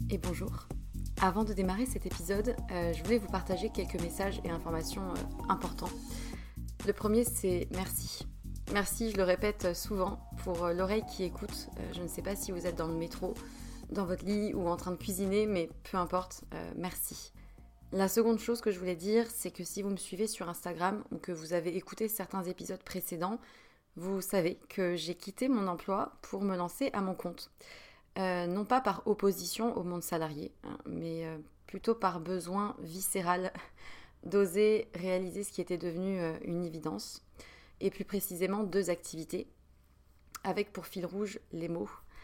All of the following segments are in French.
et bonjour. Avant de démarrer cet épisode, je voulais vous partager quelques messages et informations importants. Le premier, c'est merci. Merci, je le répète souvent, pour l'oreille qui écoute. Je ne sais pas si vous êtes dans le métro, dans votre lit ou en train de cuisiner, mais peu importe, merci. La seconde chose que je voulais dire, c'est que si vous me suivez sur Instagram ou que vous avez écouté certains épisodes précédents, vous savez que j'ai quitté mon emploi pour me lancer à mon compte. Non pas par opposition au monde salarié, mais plutôt par besoin viscéral d'oser réaliser ce qui était devenu une évidence, et plus précisément 2 activités, avec pour fil rouge les mots.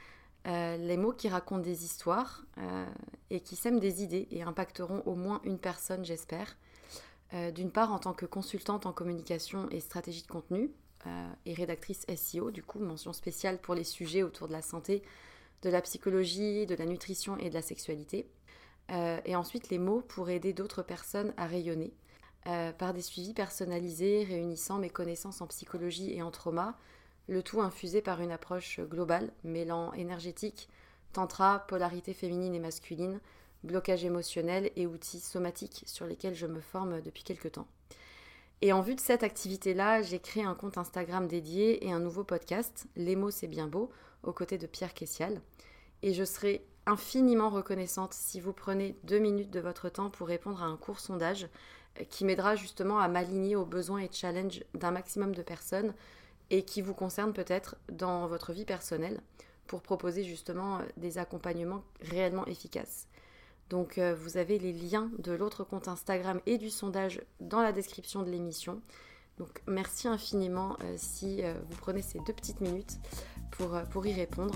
Les mots qui racontent des histoires et qui sèment des idées et impacteront au moins une personne, j'espère. D'une part, en tant que consultante en communication et stratégie de contenu, et rédactrice SEO, du coup, mention spéciale pour les sujets autour de la santé, de la psychologie, de la nutrition et de la sexualité. Et ensuite, les mots pour aider d'autres personnes à rayonner, par des suivis personnalisés réunissant mes connaissances en psychologie et en trauma, le tout infusé par une approche globale, mêlant énergétique, tantra, polarité féminine et masculine, blocage émotionnel et outils somatiques sur lesquels je me forme depuis quelques temps. Et en vue de cette activité-là, j'ai créé un compte Instagram dédié et un nouveau podcast, Les mots c'est bien beau, aux côtés de Pierre Kessial. Et je serai infiniment reconnaissante si vous prenez 2 minutes de votre temps pour répondre à un court sondage qui m'aidera justement à m'aligner aux besoins et challenges d'un maximum de personnes et qui vous concerne peut-être dans votre vie personnelle pour proposer justement des accompagnements réellement efficaces. Donc vous avez les liens de l'autre compte Instagram et du sondage dans la description de l'émission. Donc merci infiniment si vous prenez ces 2 petites minutes pour y répondre.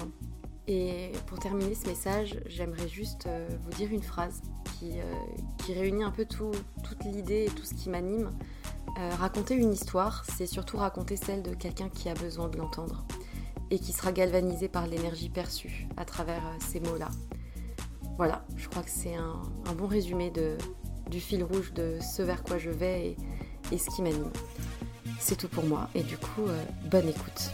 Et pour terminer ce message, j'aimerais juste vous dire une phrase qui réunit un peu toute l'idée et tout ce qui m'anime. Raconter une histoire, c'est surtout raconter celle de quelqu'un qui a besoin de l'entendre et qui sera galvanisé par l'énergie perçue à travers ces mots-là. Voilà, je crois que c'est un bon résumé du fil rouge de ce vers quoi je vais et ce qui m'anime. C'est tout pour moi et du coup, bonne écoute.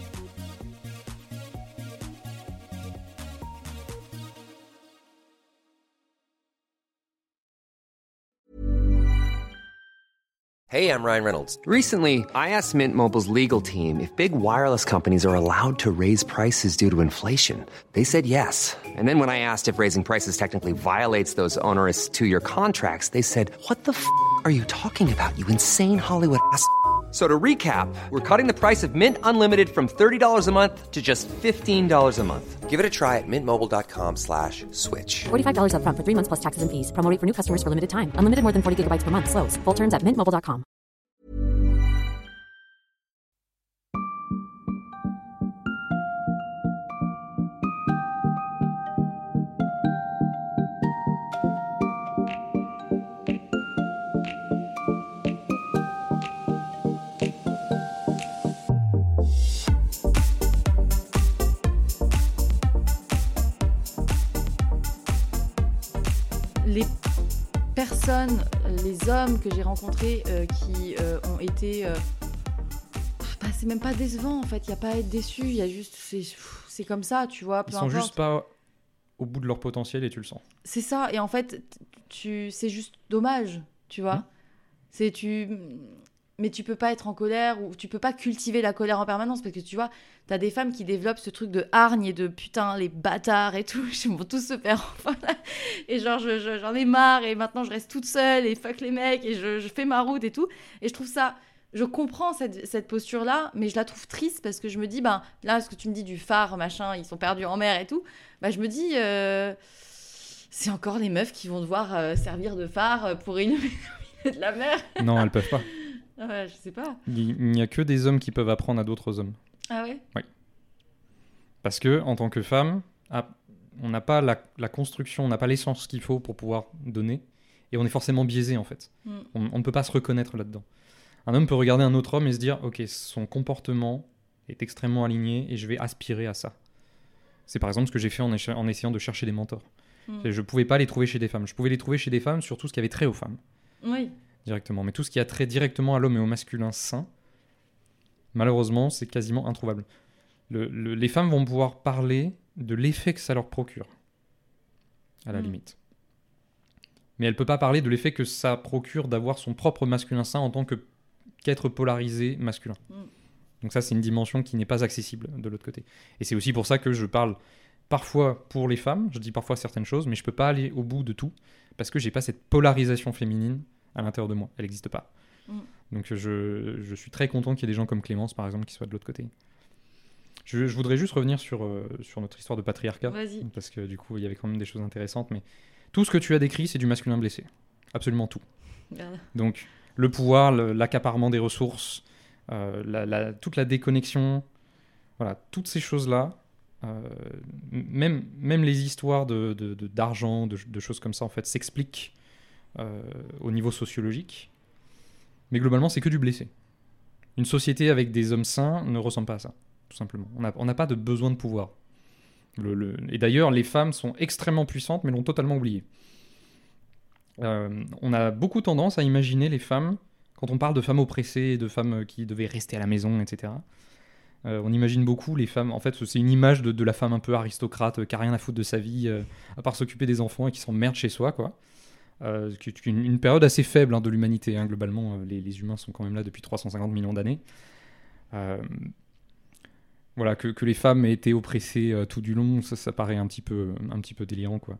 Hey, I'm Ryan Reynolds. Recently, I asked Mint Mobile's legal team if big wireless companies are allowed to raise prices due to inflation. They said yes. And then when I asked if raising prices technically violates those onerous 2-year contracts, they said, "What the f*** are you talking about, you insane Hollywood ass?" So to recap, we're cutting the price of Mint Unlimited from $30 a month to just $15 a month. Give it a try at mintmobile.com/switch. $45 up front for 3 months plus taxes and fees. Promo rate for new customers for limited time. Unlimited more than 40 gigabytes per month. Slows full terms at mintmobile.com. Les personnes, les hommes que j'ai rencontrés qui ont été... c'est même pas décevant en fait, il n'y a pas à être déçu, il y a juste... C'est comme ça, tu vois, peu Ils sont importe. juste pas au bout de leur potentiel et tu le sens. C'est ça, et en fait, c'est juste dommage, tu vois. Mais tu peux pas être en colère ou tu peux pas cultiver la colère en permanence parce que tu vois, t'as des femmes qui développent ce truc de hargne et de putain, les bâtards et tout, ils vont tous se faire enfin, et genre j'en ai marre et maintenant je reste toute seule et fuck les mecs et je fais ma route et tout. Et je trouve ça, je comprends cette posture-là, mais je la trouve triste parce que je me dis, ben là, ce que tu me dis du phare, machin, ils sont perdus en mer et tout, ben je me dis, c'est encore les meufs qui vont devoir servir de phare pour illuminer de la mer. Non, elles peuvent pas. Ouais, je sais pas. Il n'y a que des hommes qui peuvent apprendre à d'autres hommes. Ah ouais ? Oui. Parce que, en tant que femme, on n'a pas la construction, on n'a pas l'essence qu'il faut pour pouvoir donner. Et on est forcément biaisé, en fait. On ne peut pas se reconnaître là-dedans. Un homme peut regarder un autre homme et se dire « Ok, son comportement est extrêmement aligné et je vais aspirer à ça. » C'est par exemple ce que j'ai fait en essayant de chercher des mentors. Je ne pouvais pas les trouver chez des femmes. Je pouvais les trouver chez des femmes sur tout ce qui avait trait aux femmes. Oui. Directement. Mais tout ce qui a trait directement à l'homme et au masculin sain, malheureusement, c'est quasiment introuvable. Les femmes vont pouvoir parler de l'effet que ça leur procure. à la limite. Mais elle peut pas parler de l'effet que ça procure d'avoir son propre masculin sain en tant qu'être polarisé masculin. Donc ça, c'est une dimension qui n'est pas accessible de l'autre côté. Et c'est aussi pour ça que je parle parfois pour les femmes, je dis parfois certaines choses, mais je peux pas aller au bout de tout, parce que j'ai pas cette polarisation féminine à l'intérieur de moi. Elle n'existe pas. Donc je suis très content qu'il y ait des gens comme Clémence, par exemple, qui soient de l'autre côté. Je voudrais juste revenir sur notre histoire de patriarcat. Vas-y. Parce que du coup, il y avait quand même des choses intéressantes. Mais tout ce que tu as décrit, c'est du masculin blessé. Absolument tout. Merde. Donc, le pouvoir, l'accaparement des ressources, toute la déconnexion, voilà, toutes ces choses-là, même les histoires d'argent, de choses comme ça, en fait, s'expliquent au niveau sociologique. Mais globalement, c'est que du blessé. Une société avec des hommes sains ne ressemble pas à ça, tout simplement. On n'a pas de besoin de pouvoir. Et d'ailleurs, les femmes sont extrêmement puissantes, mais l'ont totalement oublié. On a beaucoup tendance à imaginer les femmes, quand on parle de femmes oppressées, de femmes qui devaient rester à la maison, etc. On imagine beaucoup les femmes, en fait, c'est une image de la femme un peu aristocrate, qui a rien à foutre de sa vie, à part s'occuper des enfants et qui s'emmerde chez soi, quoi. Une période assez faible de l'humanité, hein, globalement. Les humains sont quand même là depuis 350 millions d'années. Voilà, que les femmes aient été oppressées tout du long, ça paraît un petit peu délirant, quoi.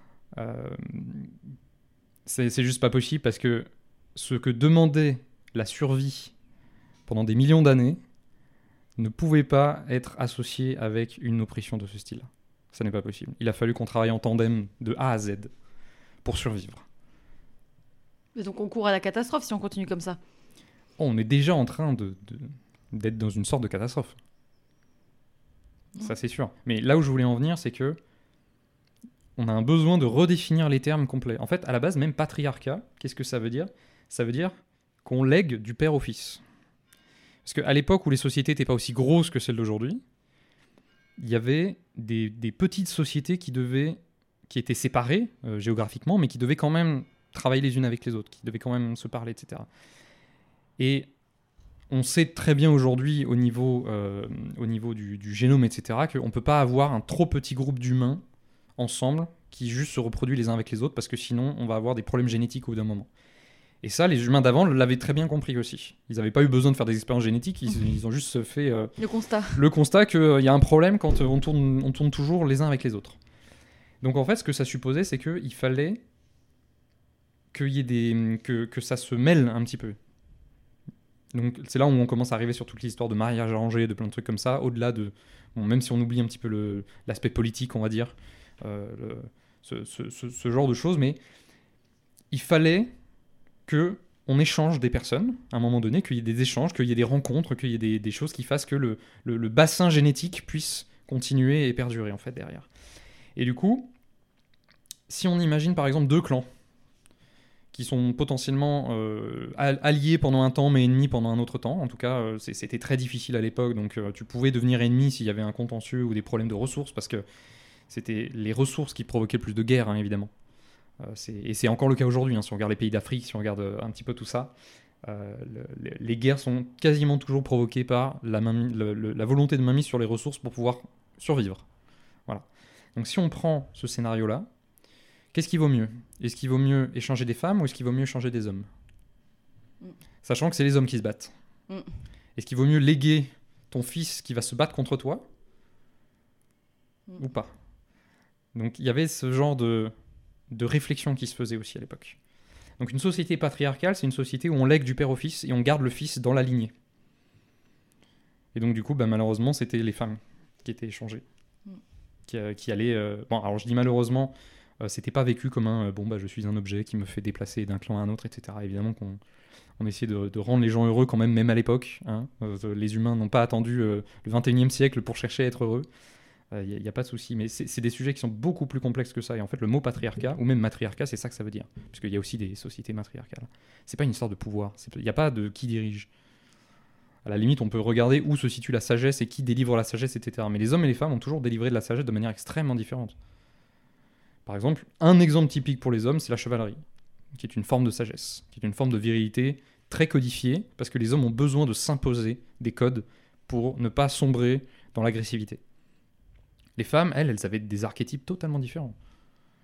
C'est juste pas possible, parce que ce que demandait la survie pendant des millions d'années ne pouvait pas être associé avec une oppression de ce style. Ça n'est pas possible. Il a fallu qu'on travaille en tandem de A à Z pour survivre. Et donc on court à la catastrophe si on continue comme ça. On est déjà en train d'être dans une sorte de catastrophe. Ça, c'est sûr. Mais là où je voulais en venir, c'est que on a un besoin de redéfinir les termes complets. En fait, à la base, même patriarcat, qu'est-ce que ça veut dire ? Ça veut dire qu'on lègue du père au fils. Parce qu'à l'époque où les sociétés n'étaient pas aussi grosses que celles d'aujourd'hui, il y avait des petites sociétés qui étaient séparées géographiquement, mais qui devaient quand même travailler les unes avec les autres, qui devaient quand même se parler, etc. Et on sait très bien aujourd'hui, au niveau du génome, etc., qu'on ne peut pas avoir un trop petit groupe d'humains ensemble qui juste se reproduit les uns avec les autres, parce que sinon on va avoir des problèmes génétiques au bout d'un moment. Et ça, les humains d'avant l'avaient très bien compris aussi. Ils n'avaient pas eu besoin de faire des expériences génétiques, ils ont juste fait le constat qu'il y a un problème quand on tourne toujours les uns avec les autres. Donc en fait, ce que ça supposait, c'est qu'il fallait qu'il y ait que ça se mêle un petit peu. Donc c'est là où on commence à arriver sur toute l'histoire de mariage arrangé, de plein de trucs comme ça, au-delà de... Bon, même si on oublie un petit peu l'aspect politique, on va dire, ce genre de choses, mais il fallait qu'on échange des personnes, à un moment donné, qu'il y ait des échanges, qu'il y ait des rencontres, qu'il y ait des choses qui fassent que le bassin génétique puisse continuer et perdurer, en fait, derrière. Et du coup, si on imagine, par exemple, deux clans qui sont potentiellement alliés pendant un temps, mais ennemis pendant un autre temps, en tout cas, c'était très difficile à l'époque, donc tu pouvais devenir ennemi s'il y avait un contentieux ou des problèmes de ressources, parce que c'était les ressources qui provoquaient le plus de guerres, hein, évidemment. Et c'est encore le cas aujourd'hui, hein, si on regarde les pays d'Afrique, si on regarde un petit peu tout ça, les guerres sont quasiment toujours provoquées par la volonté de mainmise sur les ressources pour pouvoir survivre. Voilà. Donc si on prend ce scénario-là, qu'est-ce qui vaut mieux ? Est-ce qu'il vaut mieux échanger des femmes ou est-ce qu'il vaut mieux échanger des hommes ? Sachant que c'est les hommes qui se battent. Est-ce qu'il vaut mieux léguer ton fils qui va se battre contre toi ou pas ? Donc il y avait ce genre de réflexion qui se faisait aussi à l'époque. Donc une société patriarcale, c'est une société où on lègue du père au fils et on garde le fils dans la lignée. Et donc du coup, malheureusement, c'était les femmes qui étaient échangées. Qui allaient... Bon, alors je dis malheureusement, c'était pas vécu comme je suis un objet qui me fait déplacer d'un clan à un autre, etc. Évidemment qu'on essayait de rendre les gens heureux quand même à l'époque. Hein. Les humains n'ont pas attendu le 21e siècle pour chercher à être heureux. Il n'y a pas de souci, mais c'est des sujets qui sont beaucoup plus complexes que ça. Et en fait, le mot patriarcat, ou même matriarcat, c'est ça que ça veut dire. Puisqu'il y a aussi des sociétés matriarcales. C'est pas une histoire de pouvoir. Il n'y a pas de qui dirige. À la limite, on peut regarder où se situe la sagesse et qui délivre la sagesse, etc. Mais les hommes et les femmes ont toujours délivré de la sagesse de manière extrêmement différente. Par exemple, un exemple typique pour les hommes, c'est la chevalerie, qui est une forme de sagesse, qui est une forme de virilité très codifiée, parce que les hommes ont besoin de s'imposer des codes pour ne pas sombrer dans l'agressivité. Les femmes, elles avaient des archétypes totalement différents.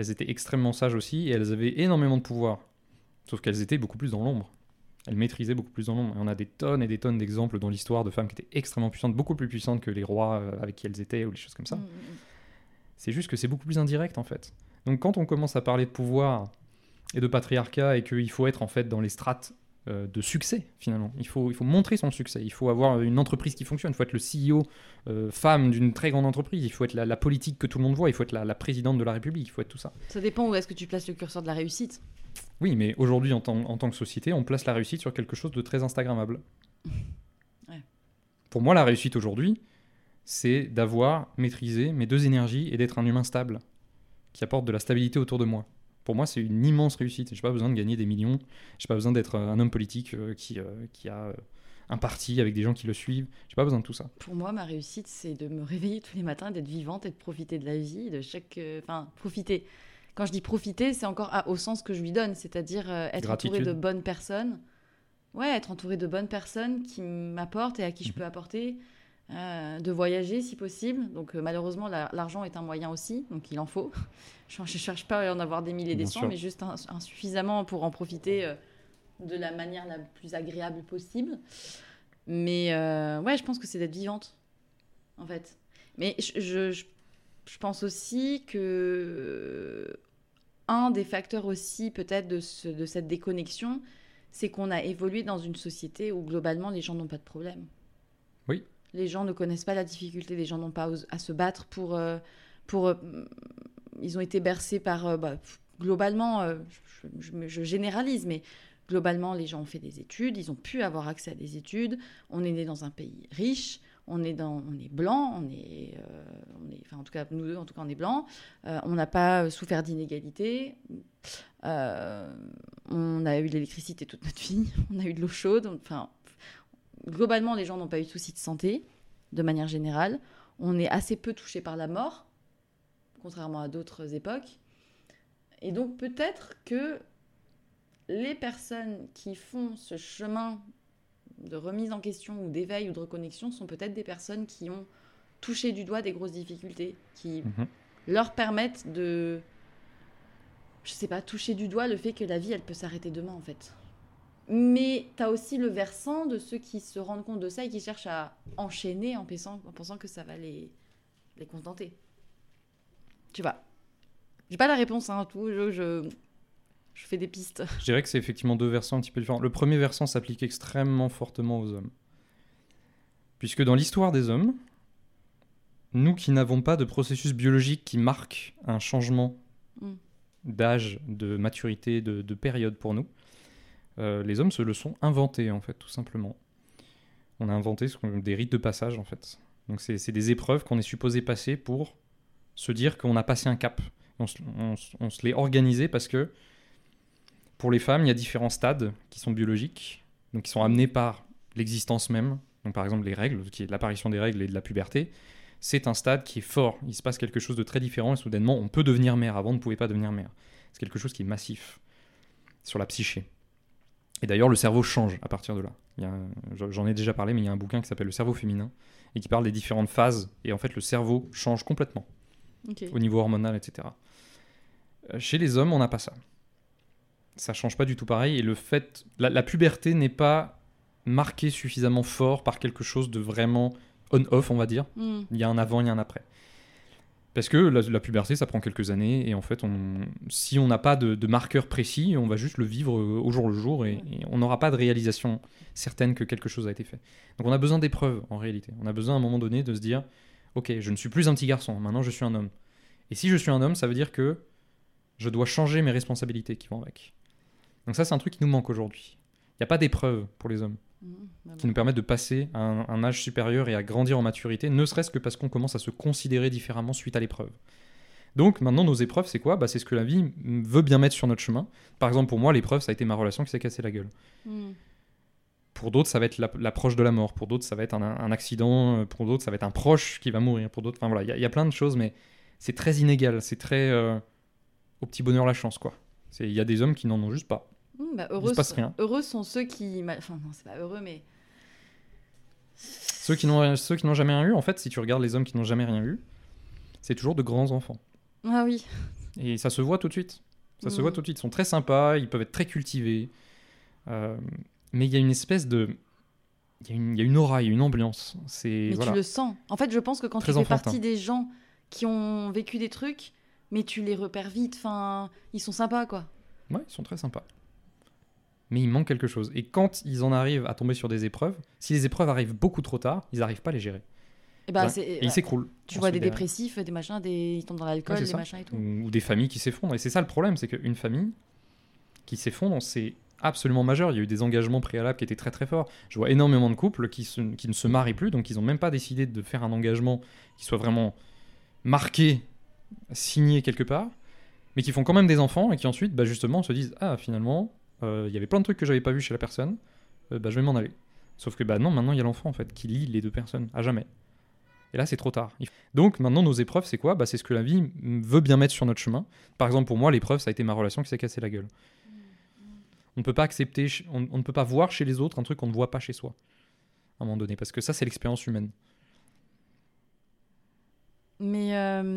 elles étaient extrêmement sages aussi, et elles avaient énormément de pouvoir. Sauf qu'elles étaient beaucoup plus dans l'ombre. Elles maîtrisaient beaucoup plus dans l'ombre. Et on a des tonnes et des tonnes d'exemples dans l'histoire de femmes qui étaient extrêmement puissantes, beaucoup plus puissantes que les rois avec qui elles étaient, ou des choses comme ça. C'est juste que c'est beaucoup plus indirect, en fait. Donc quand on commence à parler de pouvoir et de patriarcat, et qu'il faut être en fait dans les strates de succès, finalement. Il faut montrer son succès. Il faut avoir une entreprise qui fonctionne. Il faut être le CEO femme d'une très grande entreprise. Il faut être la politique que tout le monde voit. Il faut être la présidente de la République. Il faut être tout ça. Ça dépend où est-ce que tu places le curseur de la réussite. Oui, mais aujourd'hui, en tant que société, on place la réussite sur quelque chose de très instagrammable. Ouais. Pour moi, la réussite aujourd'hui, c'est d'avoir maîtrisé mes deux énergies et d'être un humain stable, qui apporte de la stabilité autour de moi. Pour moi, c'est une immense réussite. Je n'ai pas besoin de gagner des millions. Je n'ai pas besoin d'être un homme politique qui a un parti avec des gens qui le suivent. Je n'ai pas besoin de tout ça. Pour moi, ma réussite, c'est de me réveiller tous les matins, d'être vivante et de profiter de la vie, de chaque... profiter. Quand je dis profiter, c'est encore au sens que je lui donne, c'est-à-dire être Gratitude. entouré de bonnes personnes. Ouais, être entouré de bonnes personnes qui m'apportent et à qui je peux apporter. De voyager si possible. Donc malheureusement, l'argent est un moyen aussi, donc il en faut. Je ne cherche pas à en avoir des milliers et des cents, mais juste insuffisamment pour en profiter de la manière la plus agréable possible. Mais ouais, je pense que c'est d'être vivante, en fait. Mais je pense aussi que un des facteurs aussi peut-être de cette déconnexion, c'est qu'on a évolué dans une société où globalement les gens n'ont pas de problème. Oui. Les gens ne connaissent pas la difficulté, les gens n'ont pas à se battre pour ils ont été bercés par... globalement, je généralise, mais globalement, les gens ont fait des études, ils ont pu avoir accès à des études. On est né dans un pays riche, on est blanc, enfin, en tout cas, nous deux, en tout cas, on est blanc. On n'a pas souffert d'inégalités. On a eu l'électricité toute notre vie, on a eu de l'eau chaude, enfin... Globalement, les gens n'ont pas eu de soucis de santé, de manière générale. On est assez peu touché par la mort, contrairement à d'autres époques. Et donc, peut-être que les personnes qui font ce chemin de remise en question ou d'éveil ou de reconnexion sont peut-être des personnes qui ont touché du doigt des grosses difficultés, qui leur permettent de, je sais pas, toucher du doigt le fait que la vie, elle peut s'arrêter demain, en fait. Mais tu as aussi le versant de ceux qui se rendent compte de ça et qui cherchent à enchaîner en pensant que ça va les contenter. Tu vois. J'ai pas la réponse à tout, je fais des pistes. Je dirais que c'est effectivement deux versants un petit peu différents. Le premier versant s'applique extrêmement fortement aux hommes. Puisque dans l'histoire des hommes, nous qui n'avons pas de processus biologique qui marque un changement d'âge, de maturité, de période pour nous, les hommes se le sont inventés, en fait, tout simplement. On a inventé des rites de passage, en fait. Donc c'est des épreuves qu'on est supposé passer pour se dire qu'on a passé un cap. On se l'est organisé parce que pour les femmes, il y a différents stades qui sont biologiques, donc qui sont amenés par l'existence même. Donc par exemple les règles, qui est l'apparition des règles et de la puberté, c'est un stade qui est fort. Il se passe quelque chose de très différent et soudainement on peut devenir mère. Avant on ne pouvait pas devenir mère. C'est quelque chose qui est massif sur la psyché. Et d'ailleurs le cerveau change à partir de là. J'en ai déjà parlé, mais il y a un bouquin qui s'appelle Le cerveau féminin et qui parle des différentes phases. Et en fait le cerveau change complètement au niveau hormonal, etc. Chez les hommes, on n'a pas ça. Ça change pas du tout pareil. Et le fait, la puberté n'est pas marquée suffisamment fort par quelque chose de vraiment on-off, on va dire. Il y a un avant, il y a un après. Parce que la puberté, ça prend quelques années. Et en fait, si on n'a pas de marqueur précis, on va juste le vivre au jour le jour. Et on n'aura pas de réalisation certaine que quelque chose a été fait. Donc on a besoin d'épreuves, en réalité. On a besoin à un moment donné de se dire, ok, je ne suis plus un petit garçon, maintenant je suis un homme. Et si je suis un homme, ça veut dire que je dois changer mes responsabilités qui vont avec. Donc ça, c'est un truc qui nous manque aujourd'hui. Il n'y a pas d'épreuves pour les hommes qui nous permettent de passer à un âge supérieur et à grandir en maturité, ne serait-ce que parce qu'on commence à se considérer différemment suite à l'épreuve. Donc maintenant, nos épreuves, c'est quoi ? C'est ce que la vie veut bien mettre sur notre chemin. Par exemple, pour moi, l'épreuve, ça a été ma relation qui s'est cassée la gueule. Pour d'autres, ça va être l'approche de la mort. Pour d'autres, ça va être un accident. Pour d'autres, ça va être un proche qui va mourir. Pour d'autres, enfin voilà, il y a plein de choses, mais c'est très inégal. C'est très au petit bonheur la chance, quoi. Il y a des hommes qui n'en ont juste pas. Il se passe rien. Heureux sont ceux qui... Enfin, non, c'est pas heureux, mais... Ceux qui n'ont jamais rien eu, en fait, si tu regardes les hommes qui n'ont jamais rien eu, c'est toujours de grands enfants. Ah oui. Et ça se voit tout de suite. Ça se voit tout de suite. Ils sont très sympas, ils peuvent être très cultivés. Mais il y a une espèce de... Il y a une aura, il y a une ambiance. Mais tu le sens. En fait, je pense que quand Très tu fais enfantin. partie des gens qui ont vécu des trucs, mais tu les repères vite, enfin, ils sont sympas, quoi. Ouais, ils sont très sympas. Mais il manque quelque chose. Et quand ils en arrivent à tomber sur des épreuves, si les épreuves arrivent beaucoup trop tard, ils n'arrivent pas à les gérer. Et bah, Et ils s'écroulent. tu vois des ensuite derrière. dépressifs, des machins, ils tombent dans l'alcool, Ouais, c'est des ça. machins et tout. Ou des familles qui s'effondrent. Et c'est ça le problème, c'est qu'une famille qui s'effondre, c'est absolument majeur. Il y a eu des engagements préalables qui étaient très très forts. Je vois énormément de couples qui ne se marient plus, donc ils n'ont même pas décidé de faire un engagement qui soit vraiment marqué, signé quelque part, mais qui font quand même des enfants et qui ensuite, bah, justement, se disent « Ah, finalement, il y avait plein de trucs que j'avais pas vu chez la personne, bah, je vais m'en aller. » Sauf que bah, non, maintenant il y a l'enfant en fait, qui lie les deux personnes, à jamais. Et là, c'est trop tard. Donc maintenant, nos épreuves, c'est quoi ? Bah, c'est ce que la vie veut bien mettre sur notre chemin. Par exemple, pour moi, l'épreuve, ça a été ma relation qui s'est cassée la gueule. On ne peut pas accepter, on ne peut pas voir chez les autres un truc qu'on ne voit pas chez soi, à un moment donné, parce que ça, c'est l'expérience humaine. Mais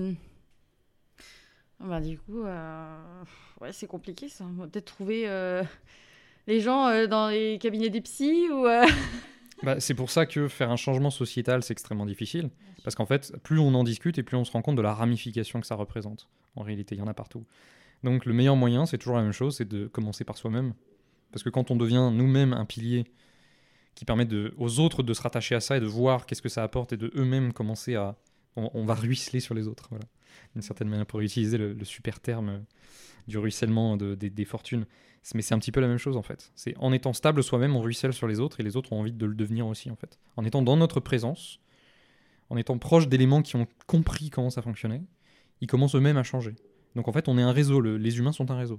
bah, du coup, ouais, c'est compliqué ça. On va peut-être trouver les gens dans les cabinets des psys ou. Bah, c'est pour ça que faire un changement sociétal, c'est extrêmement difficile. Parce qu'en fait, plus on en discute et plus on se rend compte de la ramification que ça représente. En réalité, il y en a partout. Donc le meilleur moyen, c'est toujours la même chose, c'est de commencer par soi-même. Parce que quand on devient nous-mêmes un pilier qui permet aux autres de se rattacher à ça et de voir qu'est-ce que ça apporte et de eux-mêmes commencer à... On va ruisseler sur les autres, voilà. D'une certaine manière, pour utiliser le super terme du ruissellement des fortunes. Mais c'est un petit peu la même chose en fait. C'est en étant stable soi-même, on ruisselle sur les autres et les autres ont envie de le devenir aussi en fait. En étant dans notre présence, en étant proche d'éléments qui ont compris comment ça fonctionnait, ils commencent eux-mêmes à changer. Donc en fait, on est un réseau, les humains sont un réseau.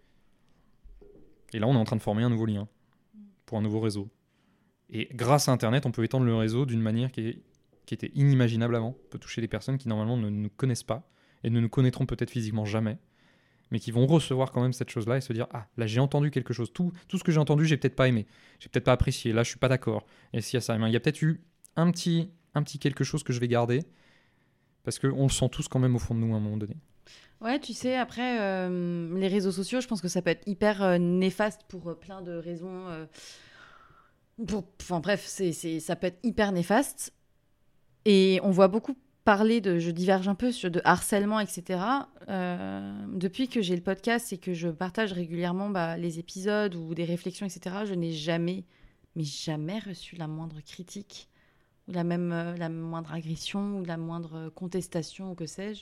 Et là, on est en train de former un nouveau lien pour un nouveau réseau. Et grâce à Internet, on peut étendre le réseau d'une manière qui était inimaginable avant. On peut toucher des personnes qui normalement ne nous connaissent pas et ne nous connaîtront peut-être physiquement jamais, mais qui vont recevoir quand même cette chose-là et se dire « Ah, là j'ai entendu quelque chose, tout ce que j'ai entendu, j'ai peut-être pas aimé, j'ai peut-être pas apprécié, là je suis pas d'accord. » Et s'il y a ça, il y a peut-être eu un petit quelque chose que je vais garder, parce qu'on le sent tous quand même au fond de nous à un moment donné. Ouais, tu sais, après, les réseaux sociaux, je pense que ça peut être hyper néfaste pour plein de raisons. Enfin bref, ça peut être hyper néfaste. Et on voit beaucoup parler je diverge un peu de harcèlement, etc. Depuis que j'ai le podcast et que je partage régulièrement les épisodes ou des réflexions, etc., je n'ai jamais reçu la moindre critique ou la moindre agression ou la moindre contestation ou que sais-je.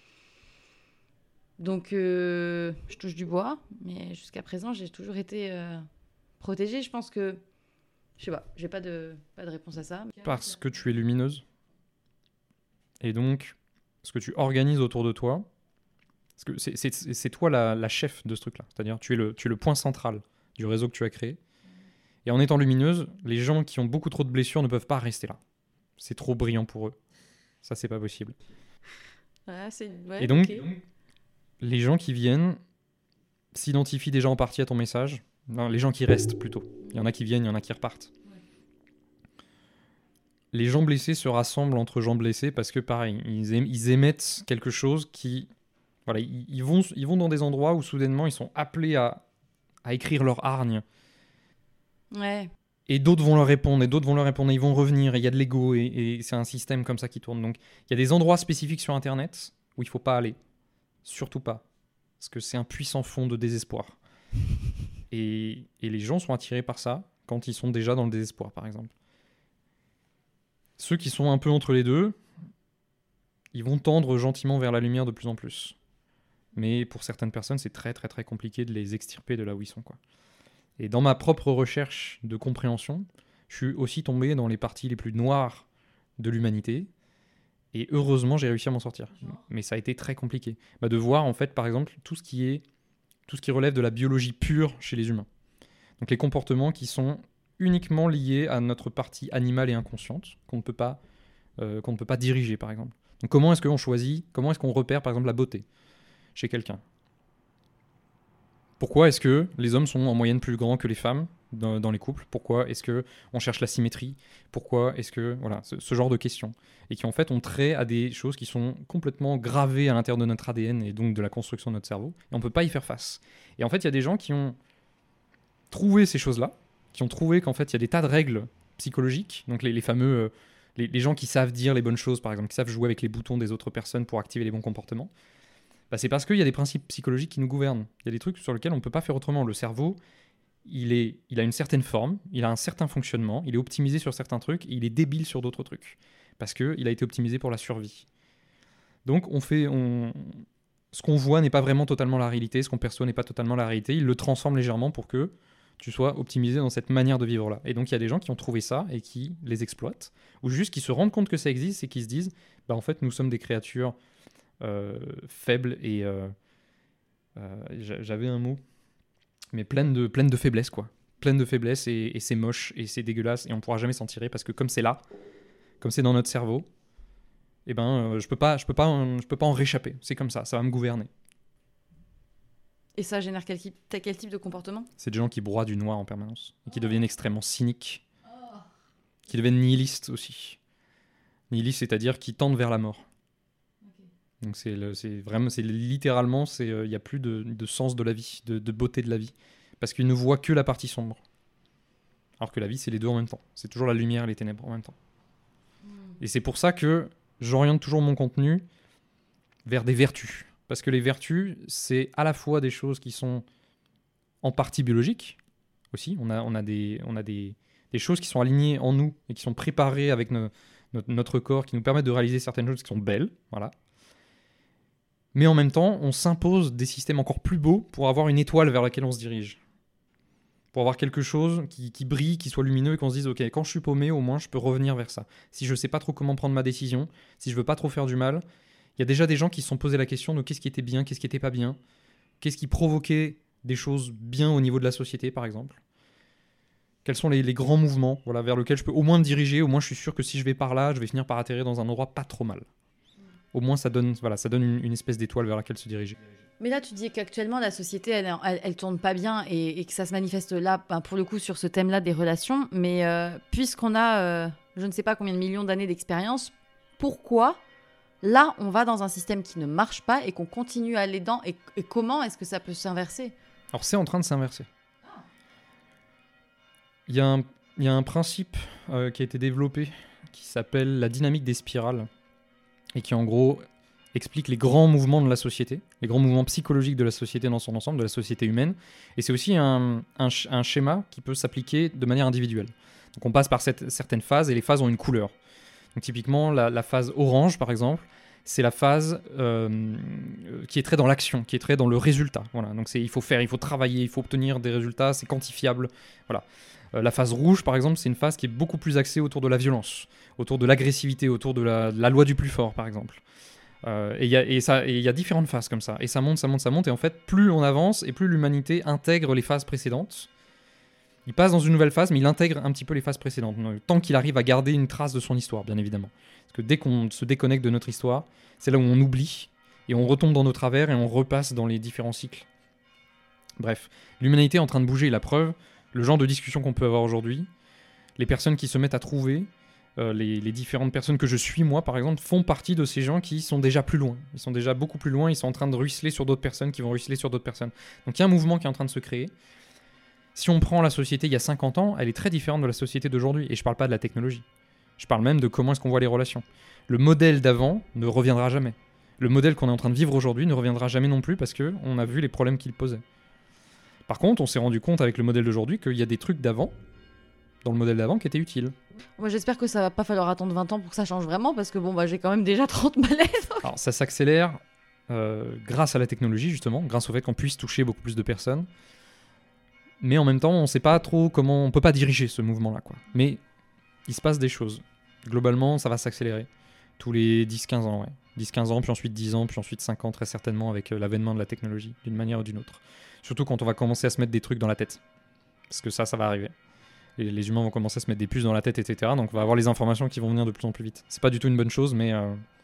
Donc, je touche du bois, mais jusqu'à présent, j'ai toujours été protégée. Je pense que, je sais pas, j'ai pas de réponse à ça. Parce que tu es lumineuse. Et donc, ce que tu organises autour de toi, parce que c'est toi la chef de ce truc-là. C'est-à-dire, tu es le point central du réseau que tu as créé. Et en étant lumineuse, les gens qui ont beaucoup trop de blessures ne peuvent pas rester là. C'est trop brillant pour eux. Ça, c'est pas possible. Ouais, et donc, okay. Les gens qui viennent s'identifient déjà en partie à ton message. Non, les gens qui restent, plutôt. Il y en a qui viennent, il y en a qui repartent. Les gens blessés se rassemblent entre gens blessés parce que, pareil, ils émettent quelque chose qui... Voilà, ils vont dans des endroits où, soudainement, ils sont appelés à écrire leur hargne. Ouais. Et d'autres vont leur répondre, et ils vont revenir, et il y a de l'ego, et c'est un système comme ça qui tourne. Donc, il y a des endroits spécifiques sur Internet où il ne faut pas aller. Surtout pas. Parce que c'est un puissant fond de désespoir. Et les gens sont attirés par ça quand ils sont déjà dans le désespoir, par exemple. Ceux qui sont un peu entre les deux, ils vont tendre gentiment vers la lumière de plus en plus. Mais pour certaines personnes, c'est très très très compliqué de les extirper de là où ils sont, quoi. Et dans ma propre recherche de compréhension, je suis aussi tombé dans les parties les plus noires de l'humanité. Et heureusement, j'ai réussi à m'en sortir. Mais ça a été très compliqué. De voir, en fait, par exemple, tout ce qui relève de la biologie pure chez les humains. Donc les comportements qui sont uniquement liés à notre partie animale et inconsciente, qu'on ne peut pas diriger, par exemple. Donc comment est-ce qu'on choisit, comment est-ce qu'on repère, par exemple, la beauté chez quelqu'un ? Pourquoi est-ce que les hommes sont en moyenne plus grands que les femmes ? dans les couples. Pourquoi est-ce qu'on cherche la symétrie? Pourquoi est-ce que... Voilà, ce genre de questions. Et qui en fait ont trait à des choses qui sont complètement gravées à l'intérieur de notre ADN et donc de la construction de notre cerveau. Et on ne peut pas y faire face. Et en fait, il y a des gens qui ont trouvé ces choses-là, qui ont trouvé qu'en fait, il y a des tas de règles psychologiques. Donc les fameux... les gens qui savent dire les bonnes choses, par exemple, qui savent jouer avec les boutons des autres personnes pour activer les bons comportements. Bah, c'est parce qu'il y a des principes psychologiques qui nous gouvernent. Il y a des trucs sur lesquels on ne peut pas faire autrement. Le cerveau, il a une certaine forme, il a un certain fonctionnement, il est optimisé sur certains trucs, et il est débile sur d'autres trucs. Parce qu'il a été optimisé pour la survie. Donc ce qu'on voit n'est pas vraiment totalement la réalité, ce qu'on perçoit n'est pas totalement la réalité, il le transforme légèrement pour que tu sois optimisé dans cette manière de vivre-là. Et donc il y a des gens qui ont trouvé ça et qui les exploitent, ou juste qui se rendent compte que ça existe et qui se disent, bah en fait nous sommes des créatures faibles et... j'avais un mot, mais pleine de faiblesse, quoi. Pleine de faiblesse et c'est moche et c'est dégueulasse et on pourra jamais s'en tirer parce que comme c'est là, comme c'est dans notre cerveau, eh ben je peux pas en réchapper. C'est comme ça va me gouverner. Et ça génère quel type de comportement? C'est des gens qui broient du noir en permanence et qui deviennent extrêmement cyniques, qui deviennent nihilistes aussi. Nihilistes, c'est-à-dire qui tendent vers la mort. Donc c'est littéralement, il n'y a plus de sens de la vie, de beauté de la vie, parce qu'ils ne voient que la partie sombre. Alors que la vie, c'est les deux en même temps. C'est toujours la lumière et les ténèbres en même temps. Et c'est pour ça que j'oriente toujours mon contenu vers des vertus. Parce que les vertus, c'est à la fois des choses qui sont en partie biologiques aussi. On a des choses qui sont alignées en nous et qui sont préparées avec notre corps, qui nous permettent de réaliser certaines choses qui sont belles. Voilà. Mais en même temps, on s'impose des systèmes encore plus beaux pour avoir une étoile vers laquelle on se dirige. Pour avoir quelque chose qui brille, qui soit lumineux et qu'on se dise « Ok, quand je suis paumé, au moins je peux revenir vers ça. Si je ne sais pas trop comment prendre ma décision, si je ne veux pas trop faire du mal, il y a déjà des gens qui se sont posés la question de qu'est-ce qui était bien, qu'est-ce qui n'était pas bien, qu'est-ce qui provoquait des choses bien au niveau de la société, par exemple. Quels sont les grands mouvements vers lesquels je peux au moins me diriger, au moins je suis sûr que si je vais par là, je vais finir par atterrir dans un endroit pas trop mal. » Au moins, ça donne une espèce d'étoile vers laquelle se diriger. Mais là, tu dis qu'actuellement, la société, elle tourne pas bien et que ça se manifeste là, pour le coup, sur ce thème-là des relations. Mais puisqu'on a, je ne sais pas combien de millions d'années d'expérience, pourquoi, là, on va dans un système qui ne marche pas et qu'on continue à aller dedans et comment est-ce que ça peut s'inverser? Alors, c'est en train de s'inverser. Il y a un principe qui a été développé qui s'appelle la dynamique des spirales. Et qui en gros explique les grands mouvements de la société, les grands mouvements psychologiques de la société dans son ensemble, de la société humaine. Et c'est aussi un schéma qui peut s'appliquer de manière individuelle. Donc on passe par certaines phases et les phases ont une couleur. Donc typiquement la phase orange par exemple, c'est la phase qui est très dans l'action, qui est très dans le résultat. Voilà. Donc il faut faire, il faut travailler, il faut obtenir des résultats, c'est quantifiable. Voilà. La phase rouge, par exemple, c'est une phase qui est beaucoup plus axée autour de la violence, autour de l'agressivité, autour de la loi du plus fort, par exemple. Et il y a différentes phases comme ça. Et ça monte. Et en fait, plus on avance et plus l'humanité intègre les phases précédentes. Il passe dans une nouvelle phase, mais il intègre un petit peu les phases précédentes. Tant qu'il arrive à garder une trace de son histoire, bien évidemment. Parce que dès qu'on se déconnecte de notre histoire, c'est là où on oublie. Et on retombe dans nos travers et on repasse dans les différents cycles. Bref, l'humanité est en train de bouger. La preuve... Le genre de discussion qu'on peut avoir aujourd'hui, les personnes qui se mettent à trouver, les différentes personnes que je suis, moi, par exemple, font partie de ces gens qui sont déjà plus loin. Ils sont déjà beaucoup plus loin, ils sont en train de ruisseler sur d'autres personnes qui vont ruisseler sur d'autres personnes. Donc il y a un mouvement qui est en train de se créer. Si on prend la société il y a 50 ans, elle est très différente de la société d'aujourd'hui. Et je parle pas de la technologie. Je parle même de comment est-ce qu'on voit les relations. Le modèle d'avant ne reviendra jamais. Le modèle qu'on est en train de vivre aujourd'hui ne reviendra jamais non plus parce qu'on a vu les problèmes qu'il posait. Par contre, on s'est rendu compte avec le modèle d'aujourd'hui qu'il y a des trucs d'avant, dans le modèle d'avant, qui étaient utiles. Moi, j'espère que ça va pas falloir attendre 20 ans pour que ça change vraiment, parce que j'ai quand même déjà 30 malaises. Alors, ça s'accélère grâce à la technologie, justement, grâce au fait qu'on puisse toucher beaucoup plus de personnes. Mais en même temps, on sait pas trop comment... On peut pas diriger ce mouvement-là, quoi. Mais il se passe des choses. Globalement, ça va s'accélérer. Tous les 10-15 ans, ouais. 10-15 ans, puis ensuite 10 ans, puis ensuite 5 ans, très certainement, avec l'avènement de la technologie, d'une manière ou d'une autre. Surtout quand on va commencer à se mettre des trucs dans la tête. Parce que ça va arriver. Et les humains vont commencer à se mettre des puces dans la tête, etc. Donc on va avoir les informations qui vont venir de plus en plus vite. C'est pas du tout une bonne chose, mais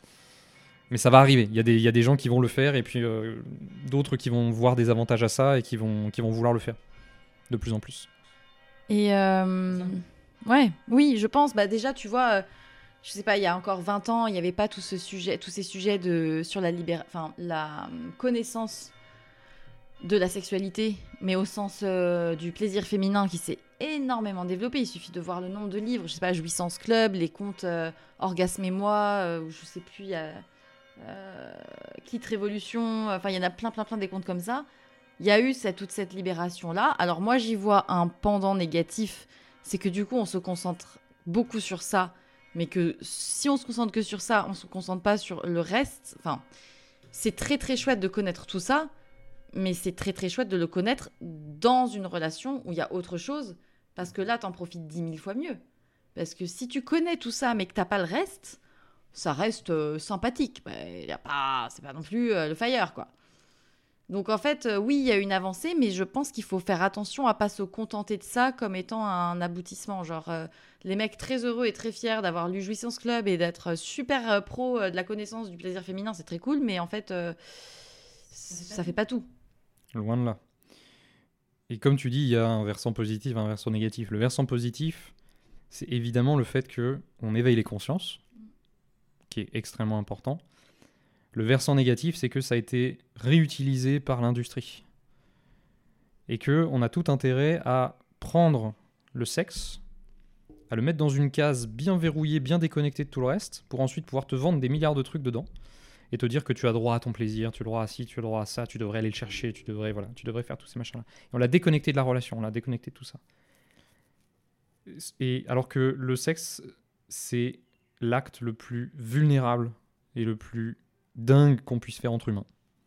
ça va arriver. Il y a des gens qui vont le faire, et puis d'autres qui vont voir des avantages à ça, et qui vont vouloir le faire. De plus en plus. Et oui, je pense. Bah, déjà, tu vois, je sais pas, il y a encore 20 ans, il n'y avait pas tous ces sujets sur la connaissance de la sexualité, mais au sens du plaisir féminin qui s'est énormément développé. Il suffit de voir le nombre de livres, je sais pas, Jouissance Club, les contes Orgasme et moi, ou je sais plus, il y a Clit Révolution, enfin il y en a plein des contes comme ça. Il y a eu toute cette libération-là. Alors moi j'y vois un pendant négatif, c'est que du coup on se concentre beaucoup sur ça, mais que si on se concentre que sur ça, on se concentre pas sur le reste. Enfin, c'est très très chouette de connaître tout ça, mais c'est très très chouette de le connaître dans une relation où il y a autre chose, parce que là, t'en profites 10 000 fois mieux. Parce que si tu connais tout ça, mais que t'as pas le reste, ça reste sympathique. Bah, c'est pas non plus le fire, quoi. Donc en fait, oui, il y a une avancée, mais je pense qu'il faut faire attention à pas se contenter de ça comme étant un aboutissement. Genre, les mecs très heureux et très fiers d'avoir lu Jouissance Club et d'être super pro de la connaissance du plaisir féminin, c'est très cool, mais en fait, ça fait pas tout. Loin de là. Et comme tu dis, il y a un versant positif, un versant négatif. Le versant positif, c'est évidemment le fait qu'on éveille les consciences, qui est extrêmement important. Le versant négatif, c'est que ça a été réutilisé par l'industrie. Et qu'on a tout intérêt à prendre le sexe, à le mettre dans une case bien verrouillée, bien déconnectée de tout le reste, pour ensuite pouvoir te vendre des milliards de trucs dedans, et te dire que tu as droit à ton plaisir, tu as droit à ci, tu as droit à ça, tu devrais aller le chercher, tu devrais faire tous ces machins-là. Et on l'a déconnecté de la relation, on l'a déconnecté de tout ça. Et alors que le sexe, c'est l'acte le plus vulnérable et le plus dingue qu'on puisse faire entre humains.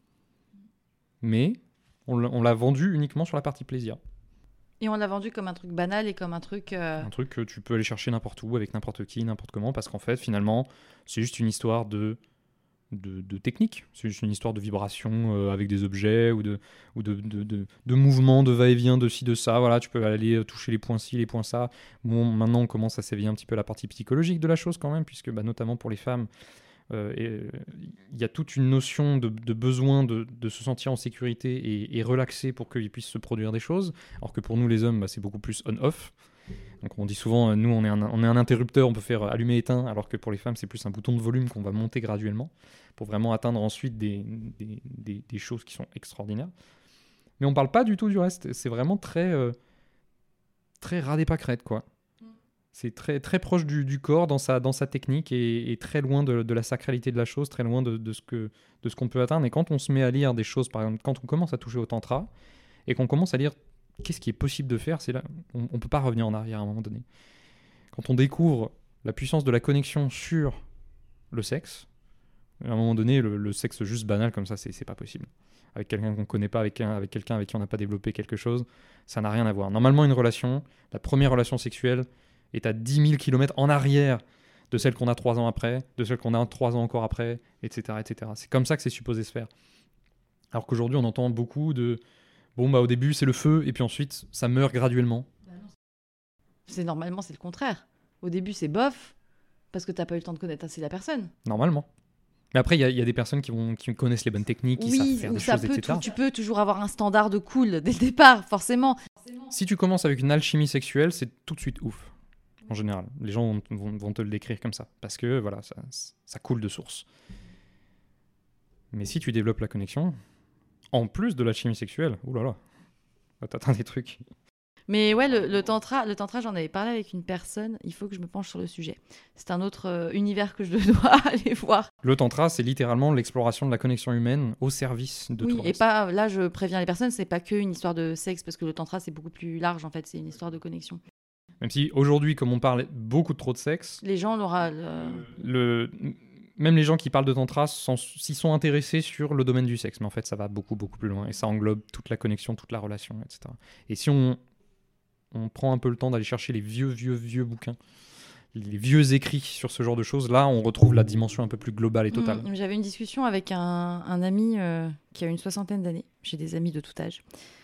Mais on l'a vendu uniquement sur la partie plaisir. Et on l'a vendu comme un truc banal et comme un truc... Un truc que tu peux aller chercher n'importe où, avec n'importe qui, n'importe comment, parce qu'en fait, finalement, c'est juste une histoire de technique. C'est juste une histoire de vibration avec des objets ou de mouvements, de va-et-vient, de ci, de ça. Voilà, tu peux aller toucher les points ci, les points ça. Bon, maintenant, on commence à s'éveiller un petit peu la partie psychologique de la chose quand même, puisque notamment pour les femmes, il y a toute une notion de besoin de se sentir en sécurité et relaxé pour qu'ils puissent se produire des choses, alors que pour nous les hommes, c'est beaucoup plus on-off. Donc on dit souvent, nous on est un interrupteur, on peut faire allumer-éteint, alors que pour les femmes c'est plus un bouton de volume qu'on va monter graduellement pour vraiment atteindre ensuite des choses qui sont extraordinaires. Mais on parle pas du tout du reste, c'est vraiment très ras des pâquerettes, quoi. C'est très, très proche du corps dans sa technique et très loin de la sacralité de la chose, très loin de ce qu'on peut atteindre. Et quand on se met à lire des choses, par exemple, quand on commence à toucher au tantra et qu'on commence à lire qu'est-ce qui est possible de faire, c'est là, on ne peut pas revenir en arrière à un moment donné. Quand on découvre la puissance de la connexion sur le sexe, à un moment donné, le sexe juste banal comme ça, c'est pas possible. Avec quelqu'un qu'on ne connaît pas, avec quelqu'un avec qui on n'a pas développé quelque chose, ça n'a rien à voir. Normalement, une relation, la première relation sexuelle, est à 10 000 km en arrière de celle qu'on a 3 ans après, de celle qu'on a 3 ans encore après, etc., etc. C'est comme ça que c'est supposé se faire. Alors qu'aujourd'hui, on entend beaucoup de... Bon, au début, c'est le feu, et puis ensuite, ça meurt graduellement. Normalement, c'est le contraire. Au début, c'est bof, parce que t'as pas eu le temps de connaître assez la personne. Normalement. Mais après, il y a des personnes qui connaissent les bonnes techniques, qui savent faire des choses, etc. Tu peux toujours avoir un standard de cool dès le départ, forcément. Si tu commences avec une alchimie sexuelle, c'est tout de suite ouf. En général, les gens vont te le décrire comme ça, parce que voilà, ça coule de source. Mais si tu développes la connexion, en plus de la chimie sexuelle, oulala, t'atteins des trucs. Mais ouais, le tantra, j'en avais parlé avec une personne, il faut que je me penche sur le sujet. C'est un autre univers que je dois aller voir. Le tantra, c'est littéralement l'exploration de la connexion humaine au service de tout le reste. Oui, et pas, là je préviens les personnes, c'est pas qu'une histoire de sexe, parce que le tantra c'est beaucoup plus large en fait, c'est une histoire de connexion. Même si aujourd'hui, comme on parle beaucoup trop de sexe, les gens même les gens qui parlent de tantra s'y sont intéressés sur le domaine du sexe, mais en fait ça va beaucoup beaucoup plus loin et ça englobe toute la connexion, toute la relation, etc. Et si on prend un peu le temps d'aller chercher les vieux bouquins, les vieux écrits sur ce genre de choses, là on retrouve la dimension un peu plus globale et totale. J'avais une discussion avec un ami qui a une 60aine d'années, j'ai des amis de tout âge,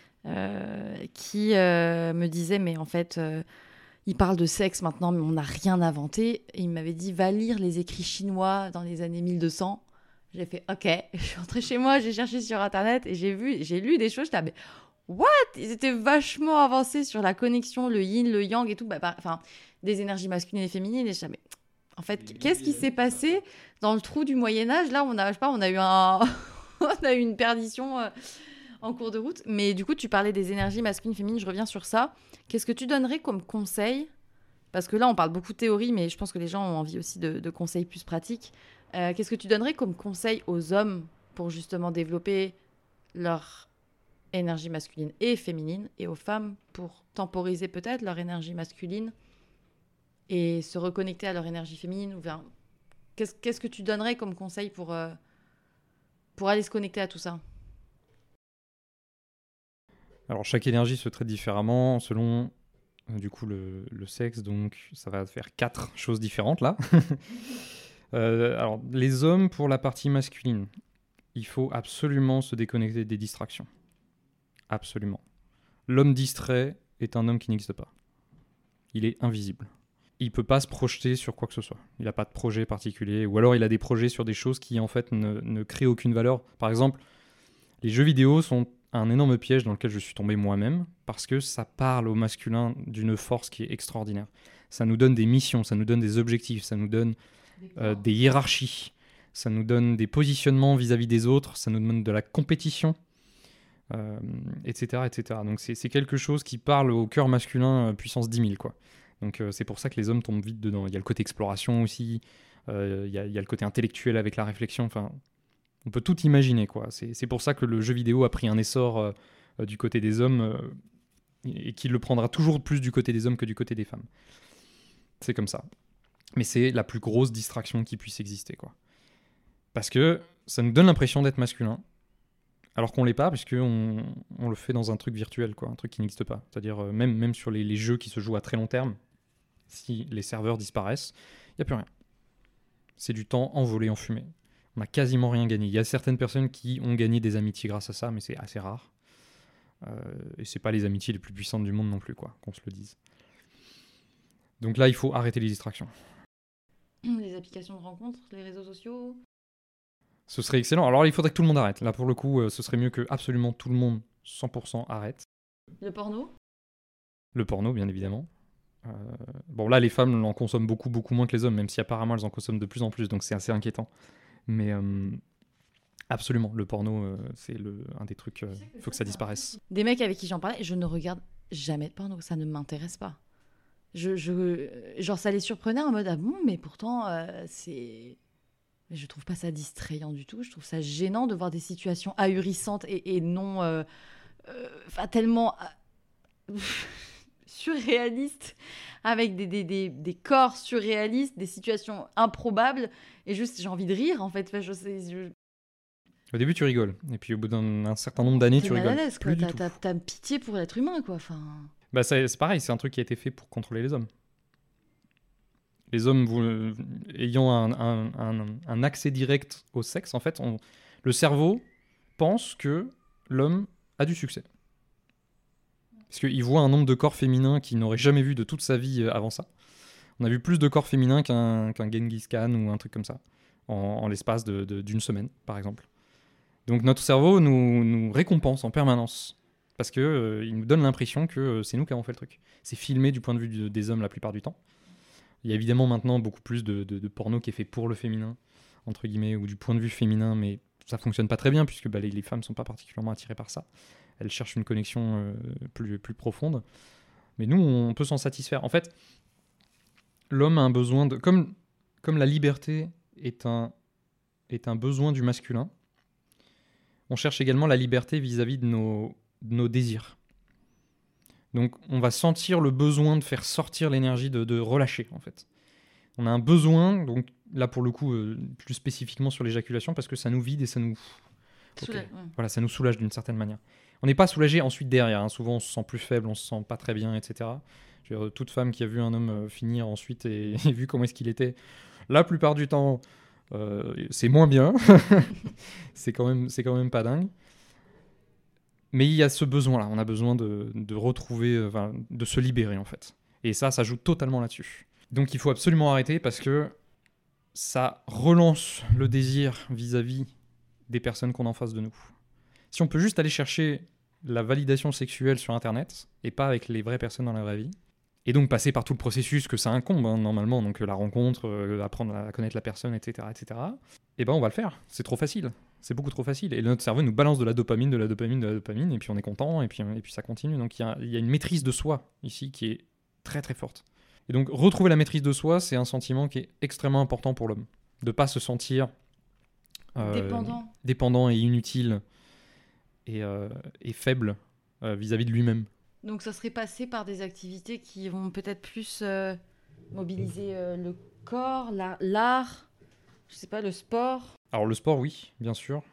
qui me disait mais en fait il parle de sexe maintenant, mais on n'a rien inventé. Et il m'avait dit, va lire les écrits chinois dans les années 1200. J'ai fait, ok. Je suis rentrée chez moi, j'ai cherché sur Internet et j'ai lu des choses. J'étais mais what? Ils étaient vachement avancés sur la connexion, le yin, le yang et tout, enfin, des énergies masculines et féminines. Et jamais. En fait, qu'est-ce qui s'est passé dans le trou du Moyen-Âge? Là, on a, je sais pas, on a eu on a eu une perdition en cours de route. Mais du coup, tu parlais des énergies masculines, féminines, je reviens sur ça. Qu'est-ce que tu donnerais comme conseil? Parce que là, on parle beaucoup de théorie, mais je pense que les gens ont envie aussi de conseils plus pratiques. Qu'est-ce que tu donnerais comme conseil aux hommes pour justement développer leur énergie masculine et féminine, et aux femmes pour temporiser peut-être leur énergie masculine et se reconnecter à leur énergie féminine? Qu'est-ce que tu donnerais comme conseil pour aller se connecter à tout ça? Alors, chaque énergie se traite différemment selon du coup le sexe, donc ça va faire 4 choses différentes là. Alors, les hommes, pour la partie masculine, il faut absolument se déconnecter des distractions. Absolument. L'homme distrait est un homme qui n'existe pas. Il est invisible. Il ne peut pas se projeter sur quoi que ce soit. Il n'a pas de projet particulier, ou alors il a des projets sur des choses qui en fait ne créent aucune valeur. Par exemple, les jeux vidéo sont un énorme piège dans lequel je suis tombé moi-même, parce que ça parle au masculin d'une force qui est extraordinaire. Ça nous donne des missions, ça nous donne des objectifs, ça nous donne des hiérarchies, ça nous donne des positionnements vis-à-vis des autres, ça nous donne de la compétition, etc., etc. Donc c'est quelque chose qui parle au cœur masculin puissance 10 000, quoi. Donc c'est pour ça que les hommes tombent vite dedans. Il y a le côté exploration aussi, il y a le côté intellectuel avec la réflexion, enfin, on peut tout imaginer, quoi. C'est pour ça que le jeu vidéo a pris un essor du côté des hommes et qu'il le prendra toujours plus du côté des hommes que du côté des femmes. C'est comme ça. Mais c'est la plus grosse distraction qui puisse exister, quoi. Parce que ça nous donne l'impression d'être masculin, alors qu'on l'est pas, puisqu'on le fait dans un truc virtuel, quoi, un truc qui n'existe pas. C'est-à-dire, même sur les jeux qui se jouent à très long terme, si les serveurs disparaissent, il n'y a plus rien. C'est du temps envolé en fumée. On n'a quasiment rien gagné. Il y a certaines personnes qui ont gagné des amitiés grâce à ça, mais c'est assez rare. Et c'est pas les amitiés les plus puissantes du monde non plus, quoi, qu'on se le dise. Donc là, il faut arrêter les distractions. Les applications de rencontres, les réseaux sociaux. Ce serait excellent. Alors il faudrait que tout le monde arrête. Là, pour le coup, ce serait mieux que absolument tout le monde, 100% arrête. Le porno? Le porno, bien évidemment. Bon, là, les femmes en consomment beaucoup, beaucoup moins que les hommes, même si apparemment elles en consomment de plus en plus, donc c'est assez inquiétant. Mais absolument, le porno, c'est un des trucs, il faut que ça disparaisse. Des mecs avec qui j'en parlais, je ne regarde jamais de porno, ça ne m'intéresse pas. Genre, ça les surprenait en mode, ah bon, mais pourtant, c'est... Mais je trouve pas ça distrayant du tout, je trouve ça gênant de voir des situations ahurissantes et non... tellement... surréalistes, avec des corps surréalistes, des situations improbables, et juste j'ai envie de rire en fait. Enfin, Au début tu rigoles, et puis au bout d'un certain nombre d'années tu rigoles plus du tout. T'as pitié pour l'être humain, quoi. Enfin... Bah c'est pareil, c'est un truc qui a été fait pour contrôler les hommes. Les hommes ayant un accès direct au sexe, en fait, le cerveau pense que l'homme a du succès. Parce qu'il voit un nombre de corps féminins qu'il n'aurait jamais vu de toute sa vie avant ça. On a vu plus de corps féminins qu'un Genghis Khan ou un truc comme ça, en l'espace d'une semaine, par exemple. Donc notre cerveau nous récompense en permanence, parce qu'il nous donne l'impression que c'est nous qui avons fait le truc. C'est filmé du point de vue des hommes la plupart du temps. Il y a évidemment maintenant beaucoup plus de porno qui est fait pour le féminin, entre guillemets, ou du point de vue féminin, mais ça fonctionne pas très bien, puisque les femmes sont pas particulièrement attirées par ça. Elles cherchent une connexion plus profonde. Mais nous, on peut s'en satisfaire. En fait, l'homme a un besoin de... Comme la liberté est un besoin du masculin, on cherche également la liberté vis-à-vis de nos désirs. Donc on va sentir le besoin de faire sortir l'énergie, de relâcher, en fait. On a un besoin, donc là pour le coup, plus spécifiquement sur l'éjaculation, parce que ça nous vide et ça nous... Ouais. Voilà, ça nous soulage d'une certaine manière. On n'est pas soulagé ensuite derrière, hein. Souvent on se sent plus faible, on se sent pas très bien, etc. Je veux dire, toute femme qui a vu un homme finir ensuite et vu comment est-ce qu'il était, la plupart du temps, c'est moins bien. c'est quand même pas dingue. Mais il y a ce besoin-là, on a besoin de retrouver, de se libérer en fait. Et ça joue totalement là-dessus. Donc il faut absolument arrêter parce que ça relance le désir vis-à-vis des personnes qu'on a en face de nous. Si on peut juste aller chercher la validation sexuelle sur Internet et pas avec les vraies personnes dans la vraie vie. Et donc passer par tout le processus que ça incombe, normalement, donc la rencontre, apprendre à connaître la personne, etc., etc. Et ben on va le faire, c'est trop facile, c'est beaucoup trop facile. Et notre cerveau nous balance de la dopamine, et puis on est content, et puis ça continue. Donc il y a une maîtrise de soi ici qui est très très forte. Et donc retrouver la maîtrise de soi, c'est un sentiment qui est extrêmement important pour l'homme. De ne pas se sentir dépendant et inutile et faible vis-à-vis de lui-même. Donc ça serait passé par des activités qui vont peut-être plus mobiliser le corps, l'art, je sais pas, le sport. Alors le sport, oui, bien sûr.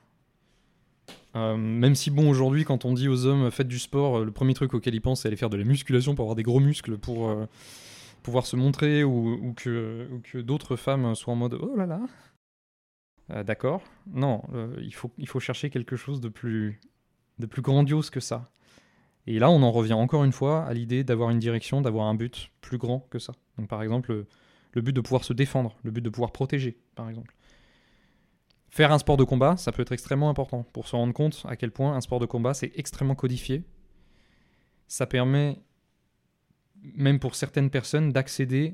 Même si bon, aujourd'hui, quand on dit aux hommes faites du sport, le premier truc auquel ils pensent, c'est aller faire de la musculation pour avoir des gros muscles, pour pouvoir se montrer, ou que d'autres femmes soient en mode oh là là. D'accord. Non, il faut chercher quelque chose de plus grandiose que ça. Et là, on en revient encore une fois à l'idée d'avoir une direction, d'avoir un but plus grand que ça. Donc par exemple, le but de pouvoir se défendre, le but de pouvoir protéger, par exemple. Faire un sport de combat, ça peut être extrêmement important pour se rendre compte à quel point un sport de combat, c'est extrêmement codifié. Ça permet, même pour certaines personnes, d'accéder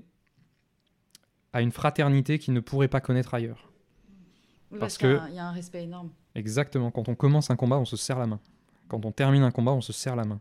à une fraternité qu'ils ne pourraient pas connaître ailleurs. Oui, parce qu'il que y a un respect énorme. Exactement. Quand on commence un combat, on se serre la main. Quand on termine un combat, on se serre la main.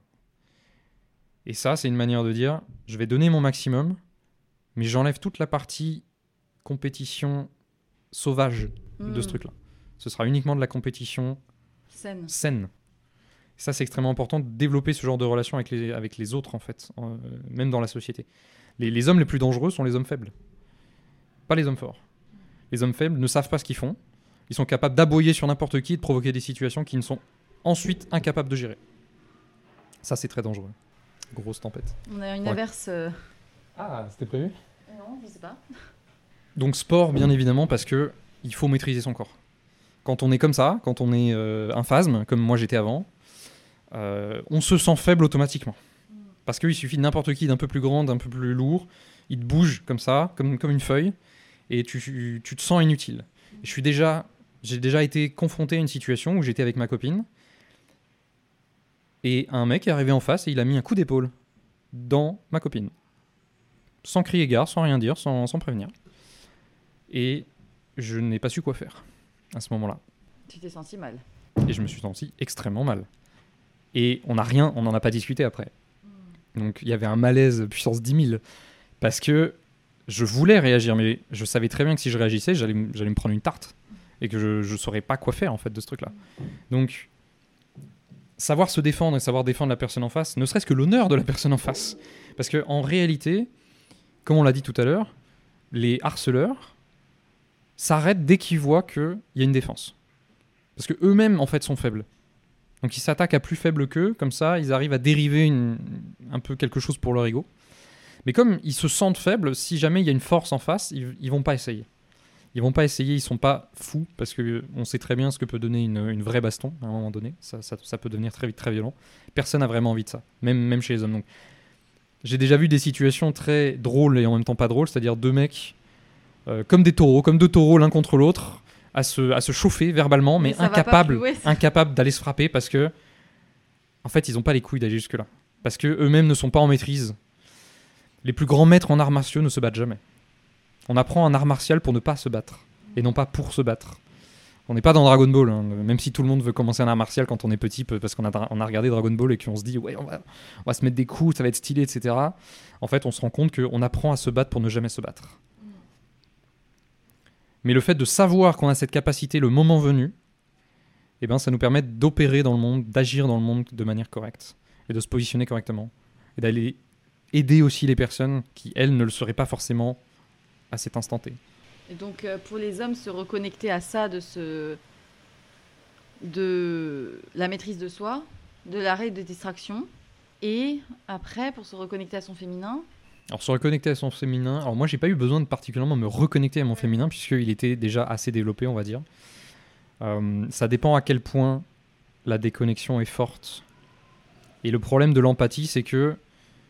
Et ça, c'est une manière de dire, je vais donner mon maximum, mais j'enlève toute la partie compétition sauvage de ce truc-là. Ce sera uniquement de la compétition saine. Ça, c'est extrêmement important de développer ce genre de relation avec les autres, en fait, même dans la société. Les hommes les plus dangereux sont les hommes faibles, pas les hommes forts. Les hommes faibles ne savent pas ce qu'ils font. Ils sont capables d'aboyer sur n'importe qui et de provoquer des situations qui ne sont ensuite incapables de gérer. Ça, c'est très dangereux. Grosse tempête. On a une averse. Ah, c'était prévu ? Non, je sais pas. Donc sport, bien évidemment, parce que il faut maîtriser son corps. Quand on est comme ça, quand on est un phasme, comme moi j'étais avant, on se sent faible automatiquement. Parce qu'il suffit de n'importe qui d'un peu plus grand, d'un peu plus lourd, il te bouge comme ça, comme une feuille, et tu te sens inutile. Et j'ai déjà été confronté à une situation où j'étais avec ma copine, et un mec est arrivé en face et il a mis un coup d'épaule dans ma copine. Sans crier gare, sans rien dire, sans prévenir. Et je n'ai pas su quoi faire à ce moment-là. Tu t'es senti mal. Et je me suis senti extrêmement mal. Et on n'en a pas discuté après. Donc il y avait un malaise puissance 10 000. Parce que je voulais réagir, mais je savais très bien que si je réagissais, j'allais me prendre une tarte. Et que je ne saurais pas quoi faire en fait de ce truc-là. Donc savoir se défendre et savoir défendre la personne en face, ne serait-ce que l'honneur de la personne en face. Parce qu'en réalité, comme on l'a dit tout à l'heure, les harceleurs s'arrêtent dès qu'ils voient qu'il y a une défense. Parce qu'eux-mêmes, en fait, sont faibles. Donc ils s'attaquent à plus faibles qu'eux, comme ça, ils arrivent à dériver un peu quelque chose pour leur ego. Mais comme ils se sentent faibles, si jamais il y a une force en face, ils vont pas essayer. Ils vont pas essayer, ils sont pas fous, parce qu'on sait très bien ce que peut donner une vraie baston, à un moment donné. Ça peut devenir très vite très violent. Personne n'a vraiment envie de ça, même chez les hommes. Donc, j'ai déjà vu des situations très drôles et en même temps pas drôles, c'est-à-dire deux mecs comme deux taureaux l'un contre l'autre, à se chauffer verbalement, mais incapables d'aller se frapper parce que, en fait, ils n'ont pas les couilles d'aller jusque-là. Parce qu'eux-mêmes ne sont pas en maîtrise. Les plus grands maîtres en arts martiaux ne se battent jamais. On apprend un art martial pour ne pas se battre, et non pas pour se battre. On n'est pas dans Dragon Ball, hein. Même si tout le monde veut commencer un art martial quand on est petit, parce qu'on a regardé Dragon Ball et qu'on se dit ouais, on va se mettre des coups, ça va être stylé, etc. En fait, on se rend compte qu'on apprend à se battre pour ne jamais se battre. Mais le fait de savoir qu'on a cette capacité le moment venu, eh ben, ça nous permet d'opérer dans le monde, d'agir dans le monde de manière correcte, et de se positionner correctement, et d'aller aider aussi les personnes qui, elles, ne le seraient pas forcément à cet instant T. Et donc, pour les hommes, se reconnecter à ça, de la maîtrise de soi, de l'arrêt de distraction, et après, pour se reconnecter à son féminin. Alors, se reconnecter à son féminin, alors moi, j'ai pas eu besoin de particulièrement me reconnecter à mon féminin, puisqu'il était déjà assez développé, on va dire. Ça dépend à quel point la déconnexion est forte. Et le problème de l'empathie, c'est que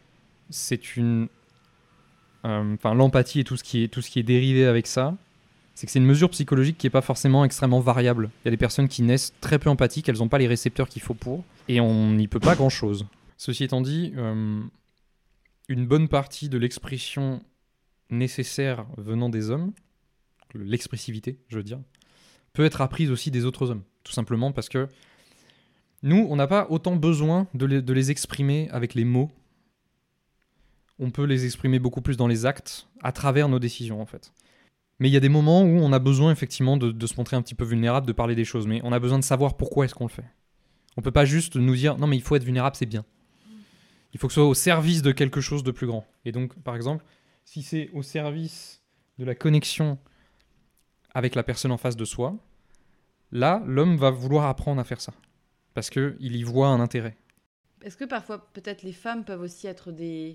c'est l'empathie et tout ce qui est dérivé avec ça, c'est que c'est une mesure psychologique qui n'est pas forcément extrêmement variable. Il y a des personnes qui naissent très peu empathiques, elles n'ont pas les récepteurs qu'il faut pour, et on n'y peut pas grand-chose. Ceci étant dit, une bonne partie de l'expression nécessaire venant des hommes, l'expressivité, je veux dire, peut être apprise aussi des autres hommes. Tout simplement parce que nous, on n'a pas autant besoin de les exprimer avec les mots. On peut les exprimer beaucoup plus dans les actes, à travers nos décisions, en fait. Mais il y a des moments où on a besoin, effectivement, de se montrer un petit peu vulnérable, de parler des choses. Mais on a besoin de savoir pourquoi est-ce qu'on le fait. On peut pas juste nous dire « Non, mais il faut être vulnérable, c'est bien ». Il faut que ce soit au service de quelque chose de plus grand. Et donc, par exemple, si c'est au service de la connexion avec la personne en face de soi, là, l'homme va vouloir apprendre à faire ça. Parce qu'il y voit un intérêt. Est-ce que parfois, peut-être, les femmes peuvent aussi être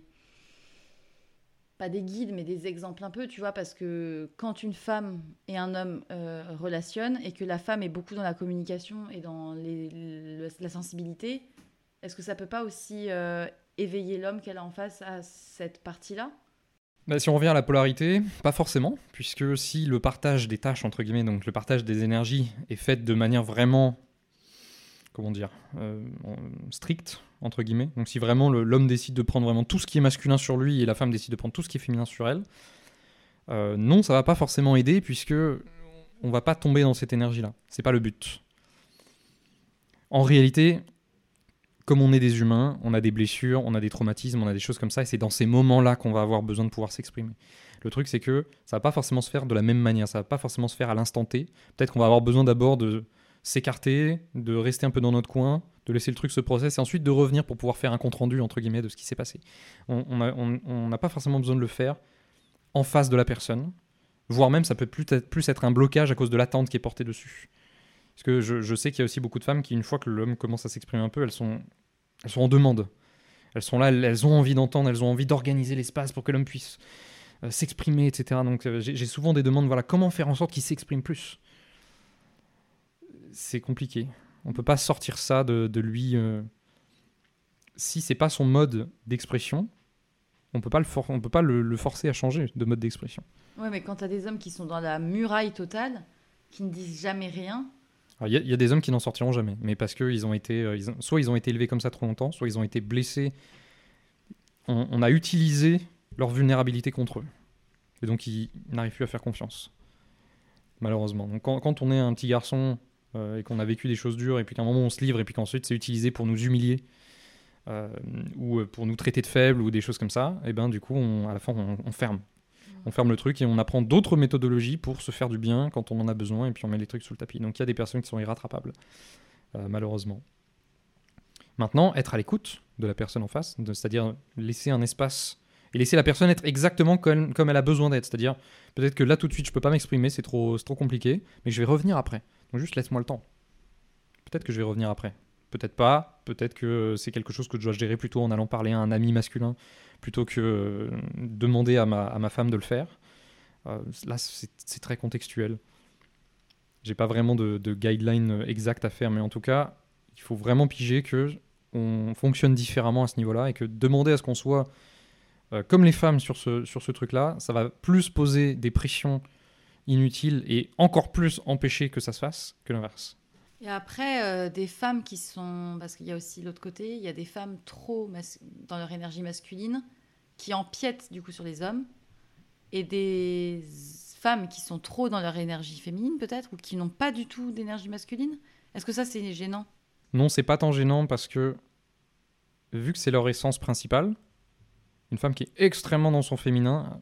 pas des guides, mais des exemples un peu, tu vois, parce que quand une femme et un homme relationnent, et que la femme est beaucoup dans la communication et dans la sensibilité, est-ce que ça peut pas aussi éveiller l'homme qu'elle a en face à cette partie-là ? Bah, si on revient à la polarité, pas forcément, puisque si le partage des tâches, entre guillemets, donc le partage des énergies, est fait de manière vraiment, stricte, entre guillemets, donc si vraiment l'homme décide de prendre vraiment tout ce qui est masculin sur lui et la femme décide de prendre tout ce qui est féminin sur elle, non, ça va pas forcément aider, puisque on va pas tomber dans cette énergie-là. C'est pas le but. En réalité, comme on est des humains, on a des blessures, on a des traumatismes, on a des choses comme ça, et c'est dans ces moments-là qu'on va avoir besoin de pouvoir s'exprimer. Le truc, c'est que ça va pas forcément se faire de la même manière, ça va pas forcément se faire à l'instant T. Peut-être qu'on va avoir besoin d'abord de s'écarter, de rester un peu dans notre coin, de laisser le truc se processer, et ensuite de revenir pour pouvoir faire un compte-rendu, entre guillemets, de ce qui s'est passé. On n'a pas forcément besoin de le faire en face de la personne, voire même ça peut plus être un blocage à cause de l'attente qui est portée dessus. Parce que je sais qu'il y a aussi beaucoup de femmes qui, une fois que l'homme commence à s'exprimer un peu, elles sont en demande. Elles sont là, elles ont envie d'entendre, elles ont envie d'organiser l'espace pour que l'homme puisse s'exprimer, etc. Donc j'ai souvent des demandes, voilà, comment faire en sorte qu'il s'exprime plus ? C'est compliqué. On peut pas sortir ça de lui. Si c'est pas son mode d'expression, on peut pas le forcer à changer de mode d'expression. Ouais, mais quand t'as des hommes qui sont dans la muraille totale, qui ne disent jamais rien. Il y a des hommes qui n'en sortiront jamais, mais parce que soit ils ont été élevés comme ça trop longtemps, soit ils ont été blessés. On a utilisé leur vulnérabilité contre eux, et donc ils n'arrivent plus à faire confiance, malheureusement. Donc quand on est un petit garçon et qu'on a vécu des choses dures, et puis qu'à un moment on se livre, et puis qu'ensuite c'est utilisé pour nous humilier ou pour nous traiter de faibles ou des choses comme ça, et ben du coup à la fin on ferme. On ferme le truc et on apprend d'autres méthodologies pour se faire du bien quand on en a besoin, et puis on met les trucs sous le tapis. Donc il y a des personnes qui sont irrattrapables, malheureusement. Maintenant, être à l'écoute de la personne en face, c'est-à-dire laisser un espace et laisser la personne être exactement comme elle a besoin d'être. C'est-à-dire, peut-être que là tout de suite je peux pas m'exprimer, c'est trop compliqué, mais je vais revenir après. Donc juste laisse-moi le temps. Peut-être que je vais revenir après. Peut-être pas, peut-être que c'est quelque chose que je dois gérer plutôt en allant parler à un ami masculin plutôt que demander à ma femme de le faire. Là, c'est très contextuel. J'ai pas vraiment de guideline exact à faire, mais en tout cas, il faut vraiment piger qu'on fonctionne différemment à ce niveau-là, et que demander à ce qu'on soit comme les femmes sur ce truc-là, ça va plus poser des pressions inutiles et encore plus empêcher que ça se fasse que l'inverse. Et après, des femmes qui sont... Parce qu'il y a aussi l'autre côté, il y a des femmes trop dans leur énergie masculine qui empiètent du coup sur les hommes, et des femmes qui sont trop dans leur énergie féminine peut-être, ou qui n'ont pas du tout d'énergie masculine. Est-ce que ça c'est gênant ? Non, c'est pas tant gênant, parce que vu que c'est leur essence principale, une femme qui est extrêmement dans son féminin,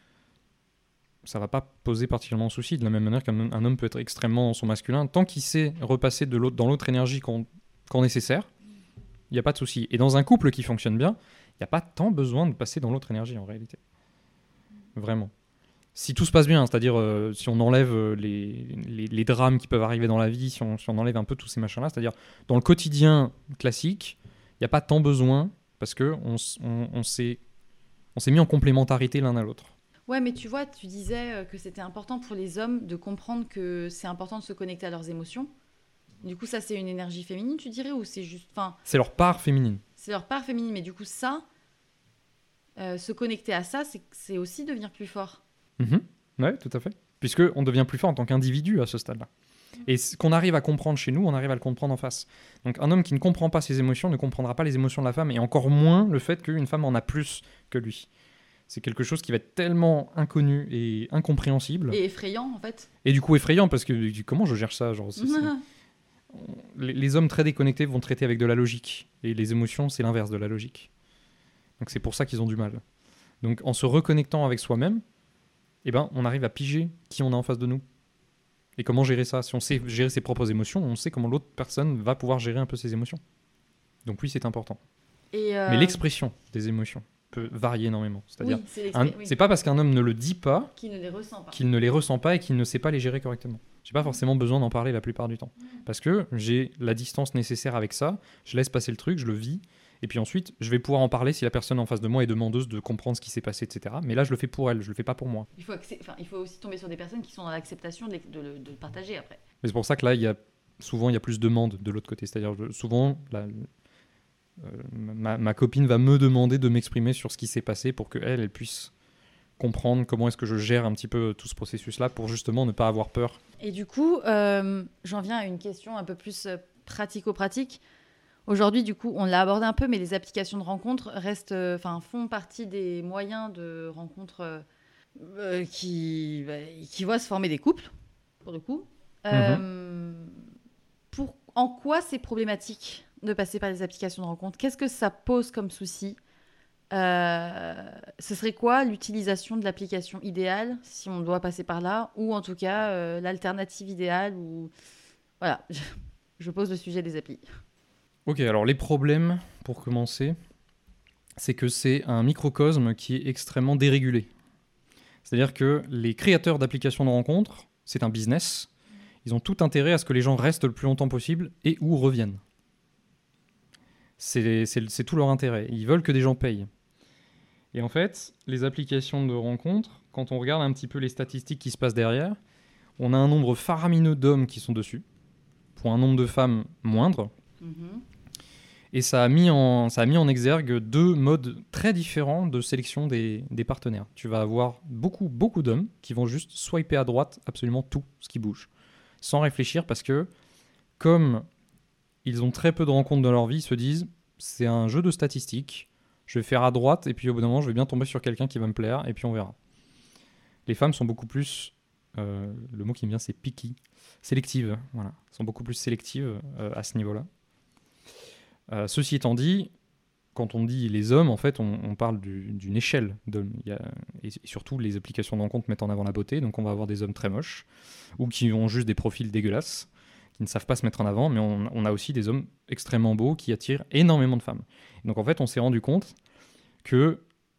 ça va pas poser particulièrement de souci, de la même manière qu'un homme peut être extrêmement dans son masculin. Tant qu'il sait repasser dans l'autre énergie quand nécessaire, il n'y a pas de souci. Et dans un couple qui fonctionne bien, il n'y a pas tant besoin de passer dans l'autre énergie en réalité. Vraiment. Si tout se passe bien, c'est-à-dire si on enlève les drames qui peuvent arriver dans la vie, si on enlève un peu tous ces machins-là, c'est-à-dire dans le quotidien classique, il n'y a pas tant besoin, parce qu'on s'est mis en complémentarité l'un à l'autre. Ouais, mais tu vois, tu disais que c'était important pour les hommes de comprendre que c'est important de se connecter à leurs émotions. Du coup, ça, c'est une énergie féminine, tu dirais, ou c'est juste... C'est leur part féminine. C'est leur part féminine, mais du coup, ça, se connecter à ça, c'est aussi devenir plus fort. Mm-hmm. Ouais, tout à fait. puisqu'on devient plus fort en tant qu'individu à ce stade-là. Et ce qu'on arrive à comprendre chez nous, on arrive à le comprendre en face. Donc un homme qui ne comprend pas ses émotions ne comprendra pas les émotions de la femme, et encore moins le fait qu'une femme en a plus que lui. C'est quelque chose qui va être tellement inconnu et incompréhensible. Et effrayant, en fait. Et du coup effrayant, parce que comment je gère ça genre, les hommes très déconnectés vont traiter avec de la logique, et les émotions, c'est l'inverse de la logique. Donc c'est pour ça qu'ils ont du mal. Donc en se reconnectant avec soi-même, eh ben, on arrive à piger qui on a en face de nous. Et comment gérer ça ? Si on sait gérer ses propres émotions, on sait comment l'autre personne va pouvoir gérer un peu ses émotions. Donc oui, c'est important. Mais l'expression des émotions peut varier énormément. C'est-à-dire, c'est pas parce qu'un homme ne le dit pas qu'il ne les ressent pas et qu'il ne sait pas les gérer correctement. J'ai pas forcément besoin d'en parler la plupart du temps. Parce que j'ai la distance nécessaire avec ça, je laisse passer le truc, je le vis, et puis ensuite, je vais pouvoir en parler si la personne en face de moi est demandeuse de comprendre ce qui s'est passé, etc. Mais là, je le fais pour elle, je le fais pas pour moi. Il faut aussi tomber sur des personnes qui sont dans l'acceptation de le partager après. Mais c'est pour ça que là, souvent, il y a plus de demandes de l'autre côté. C'est-à-dire, souvent, ma copine va me demander de m'exprimer sur ce qui s'est passé pour qu'elle puisse comprendre comment est-ce que je gère un petit peu tout ce processus-là pour justement ne pas avoir peur. Et du coup, j'en viens à une question un peu plus pratico-pratique. Aujourd'hui, du coup, on l'a abordé un peu, mais les applications de rencontres font partie des moyens de rencontres qui voient se former des couples, pour le coup. En quoi c'est problématique de passer par les applications de rencontres ? Qu'est-ce que ça pose comme souci ? Ce serait quoi l'utilisation de l'application idéale si on doit passer par là, ou en tout cas l'alternative idéale ou... Voilà, je pose le sujet des applis. Ok, alors les problèmes, pour commencer, c'est que c'est un microcosme qui est extrêmement dérégulé. C'est-à-dire que les créateurs d'applications de rencontres, c'est un business, ils ont tout intérêt à ce que les gens restent le plus longtemps possible et ou reviennent. C'est tout leur intérêt. Ils veulent que des gens payent. Et en fait, les applications de rencontres, quand on regarde un petit peu les statistiques qui se passent derrière, on a un nombre faramineux d'hommes qui sont dessus, pour un nombre de femmes moindre. Et ça a mis en exergue deux modes très différents de sélection des partenaires. Tu vas avoir beaucoup d'hommes qui vont juste swiper à droite absolument tout ce qui bouge, sans réfléchir, parce que comme ils ont très peu de rencontres dans leur vie, ils se disent c'est un jeu de statistiques, je vais faire à droite et puis au bout d'un moment je vais bien tomber sur quelqu'un qui va me plaire et puis on verra. Les femmes sont beaucoup plus, le mot qui me vient c'est picky, sélectives, voilà, sont beaucoup plus sélectives à ce niveau-là. Ceci étant dit, quand on dit les hommes, en fait, on parle d'une échelle d'hommes. Et surtout, les applications de rencontre mettent en avant la beauté, donc on va avoir des hommes très moches, ou qui ont juste des profils dégueulasses, qui ne savent pas se mettre en avant, mais on a aussi des hommes extrêmement beaux qui attirent énormément de femmes. Donc en fait, on s'est rendu compte que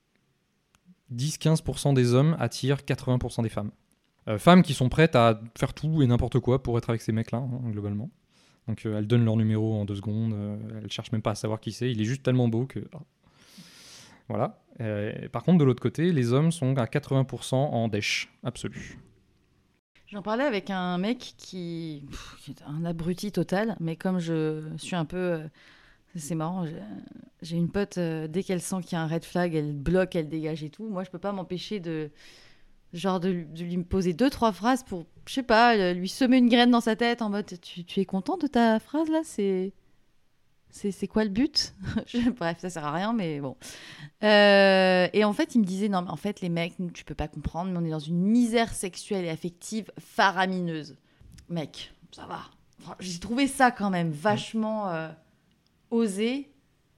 10-15% des hommes attirent 80% des femmes. Femmes qui sont prêtes à faire tout et n'importe quoi pour être avec ces mecs-là, hein, globalement. Donc elles donnent leur numéro en 2 secondes, elles cherchent même pas à savoir qui c'est, il est juste tellement beau que... Voilà. Par contre, de l'autre côté, les hommes sont à 80% en dèche absolue. J'en parlais avec un mec qui est un abruti total, mais comme je suis un peu... c'est marrant, j'ai une pote, dès qu'elle sent qu'il y a un red flag, elle bloque, elle dégage et tout. Moi, je peux pas m'empêcher de lui poser 2-3 phrases pour, je sais pas, lui semer une graine dans sa tête en mode tu es content de ta phrase là, c'est quoi le but? Bref, ça sert à rien, mais bon. Et en fait, il me disait non, mais en fait, les mecs, tu peux pas comprendre, mais on est dans une misère sexuelle et affective faramineuse. Mec, ça va. Enfin, j'ai trouvé ça quand même vachement osé.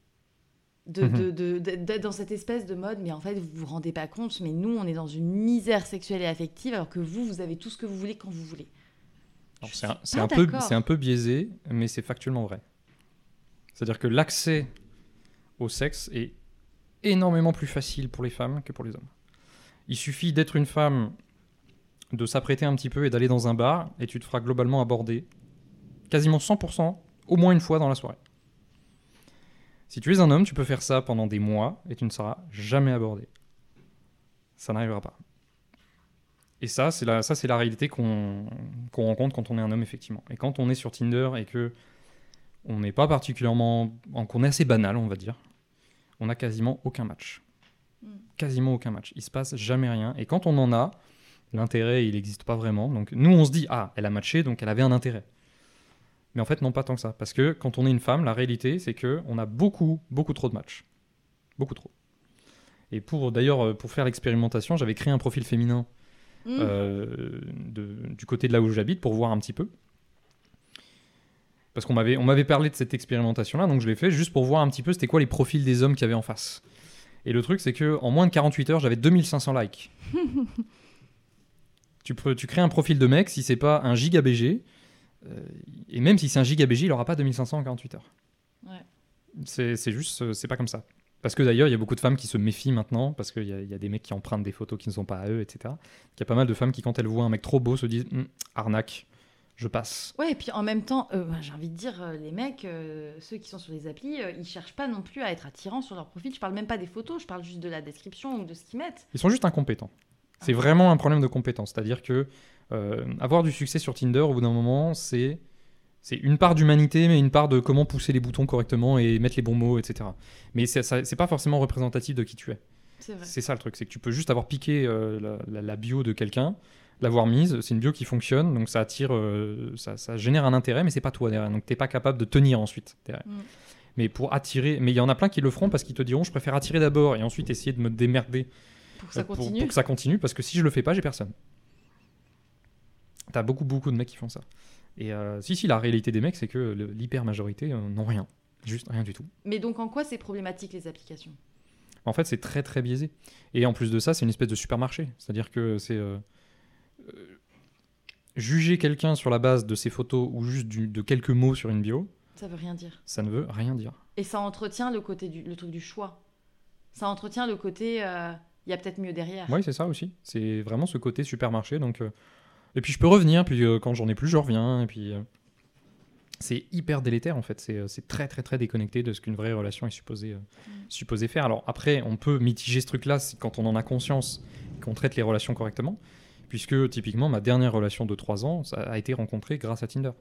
D'être dans cette espèce de mode, mais en fait, vous vous rendez pas compte, mais nous, on est dans une misère sexuelle et affective, alors que vous avez tout ce que vous voulez quand vous voulez. C'est un peu biaisé, mais c'est factuellement vrai. C'est-à-dire que l'accès au sexe est énormément plus facile pour les femmes que pour les hommes. Il suffit d'être une femme, de s'apprêter un petit peu et d'aller dans un bar, et tu te feras globalement aborder quasiment 100%, au moins une fois dans la soirée. Si tu es un homme, tu peux faire ça pendant des mois et tu ne seras jamais abordé. Ça n'arrivera pas. Et ça, c'est la réalité qu'on rencontre quand on est un homme, effectivement. Et quand on est sur Tinder et que on n'est pas particulièrement... qu'on est assez banal, on va dire, on n'a quasiment aucun match. Quasiment aucun match. Il se passe jamais rien. Et quand on en a, l'intérêt, il n'existe pas vraiment. Donc nous, on se dit, ah, elle a matché, donc elle avait un intérêt. Mais en fait, non, pas tant que ça. Parce que quand on est une femme, la réalité, c'est qu'on a beaucoup, beaucoup trop de matchs. Beaucoup trop. Et pour faire l'expérimentation, j'avais créé un profil féminin du côté de là où j'habite pour voir un petit peu. Parce qu'on m'avait parlé de cette expérimentation-là, donc je l'ai fait juste pour voir un petit peu c'était quoi les profils des hommes qu'il y avait en face. Et le truc, c'est qu'en moins de 48 heures, j'avais 2500 likes. Tu crées un profil de mec, si c'est pas un giga BG, et même si c'est un giga BG, il n'aura pas 2500 en 48 heures. Ouais. C'est juste, c'est pas comme ça. Parce que d'ailleurs, il y a beaucoup de femmes qui se méfient maintenant, parce qu'il y a des mecs qui empruntent des photos qui ne sont pas à eux, etc. Il y a pas mal de femmes qui, quand elles voient un mec trop beau, se disent arnaque. Je passe. Ouais, et puis en même temps, j'ai envie de dire, les mecs, ceux qui sont sur les applis, ils cherchent pas non plus à être attirants sur leur profil. Je parle même pas des photos, je parle juste de la description ou de ce qu'ils mettent. Ils sont juste incompétents. C'est vraiment un problème de compétence. C'est-à-dire que avoir du succès sur Tinder, au bout d'un moment, c'est une part d'humanité, mais une part de comment pousser les boutons correctement et mettre les bons mots, etc. Mais c'est pas forcément représentatif de qui tu es. C'est vrai. C'est ça le truc, c'est que tu peux juste avoir piqué la bio de quelqu'un, l'avoir mise, c'est une bio qui fonctionne, donc ça attire, ça génère un intérêt, mais c'est pas toi derrière, donc t'es pas capable de tenir ensuite derrière. Mais pour attirer, mais il y en a plein qui le feront parce qu'ils te diront je préfère attirer d'abord et ensuite essayer de me démerder pour que ça continue. Pour que ça continue, parce que si je le fais pas, j'ai personne. T'as beaucoup de mecs qui font ça. Et si, la réalité des mecs, c'est que l'hyper-majorité n'ont rien. Juste rien du tout. Mais donc, en quoi c'est problématique, les applications ? En fait, c'est très, très biaisé. Et en plus de ça, c'est une espèce de supermarché. C'est-à-dire que c'est... juger quelqu'un sur la base de ses photos ou juste de quelques mots sur une bio... Ça veut rien dire. Ça ne veut rien dire. Et ça entretient le truc du choix. Ça entretient le côté... Il y a peut-être mieux derrière. Oui, c'est ça aussi. C'est vraiment ce côté supermarché. Donc... Et puis je peux revenir, puis quand j'en ai plus, je reviens. Et puis c'est hyper délétère en fait. C'est très très très déconnecté de ce qu'une vraie relation est supposée faire. Alors après, on peut mitiger ce truc-là quand on en a conscience, qu'on traite les relations correctement. Puisque typiquement, ma dernière relation de 3 ans, ça a été rencontrée grâce à Tinder.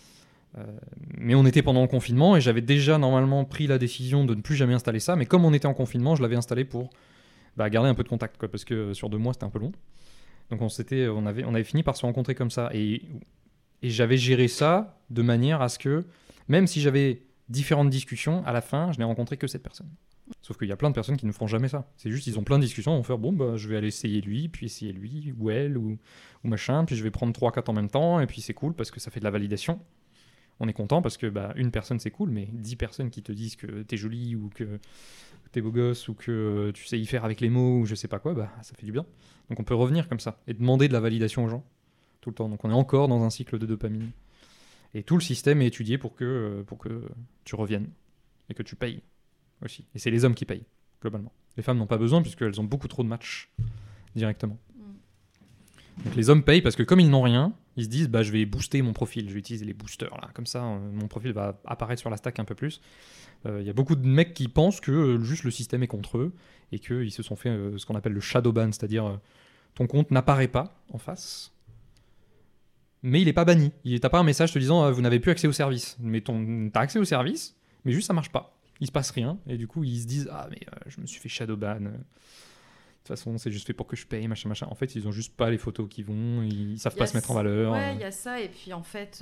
Mais on était pendant le confinement et j'avais déjà normalement pris la décision de ne plus jamais installer ça. Mais comme on était en confinement, je l'avais installé pour garder un peu de contact, quoi, parce que sur 2 mois, c'était un peu long. Donc on avait fini par se rencontrer comme ça. Et j'avais géré ça de manière à ce que, même si j'avais différentes discussions, à la fin, je n'ai rencontré que cette personne. Sauf qu'il y a plein de personnes qui ne feront jamais ça. C'est juste, ils ont plein de discussions, ils vont faire, je vais aller essayer lui, puis essayer lui, ou elle, ou machin, puis je vais prendre 3-4 en même temps, et puis c'est cool parce que ça fait de la validation. On est content parce que une personne c'est cool, mais 10 personnes qui te disent que t'es jolie, ou que t'es beau gosse, ou que tu sais y faire avec les mots, ou je sais pas quoi, ça fait du bien. Donc on peut revenir comme ça, et demander de la validation aux gens, tout le temps. Donc on est encore dans un cycle de dopamine. Et tout le système est étudié pour que tu reviennes, et que tu payes aussi. Et c'est les hommes qui payent, globalement. Les femmes n'ont pas besoin, puisqu'elles ont beaucoup trop de matchs directement. Donc les hommes payent parce que comme ils n'ont rien, ils se disent je vais booster mon profil, je vais utiliser les boosters là, comme ça mon profil va apparaître sur la stack un peu plus. Y a beaucoup de mecs qui pensent que juste le système est contre eux et qu'ils se sont fait ce qu'on appelle le shadow ban, c'est-à-dire ton compte n'apparaît pas en face, mais il n'est pas banni. T'as pas un message te disant vous n'avez plus accès au service, mais t'as accès au service, mais juste ça marche pas, il se passe rien, et du coup ils se disent je me suis fait shadow ban. De toute façon, c'est juste fait pour que je paye, machin. En fait, ils ont juste pas les photos qui vont, ils savent pas se mettre en valeur. Ouais, il y a ça, et puis en fait,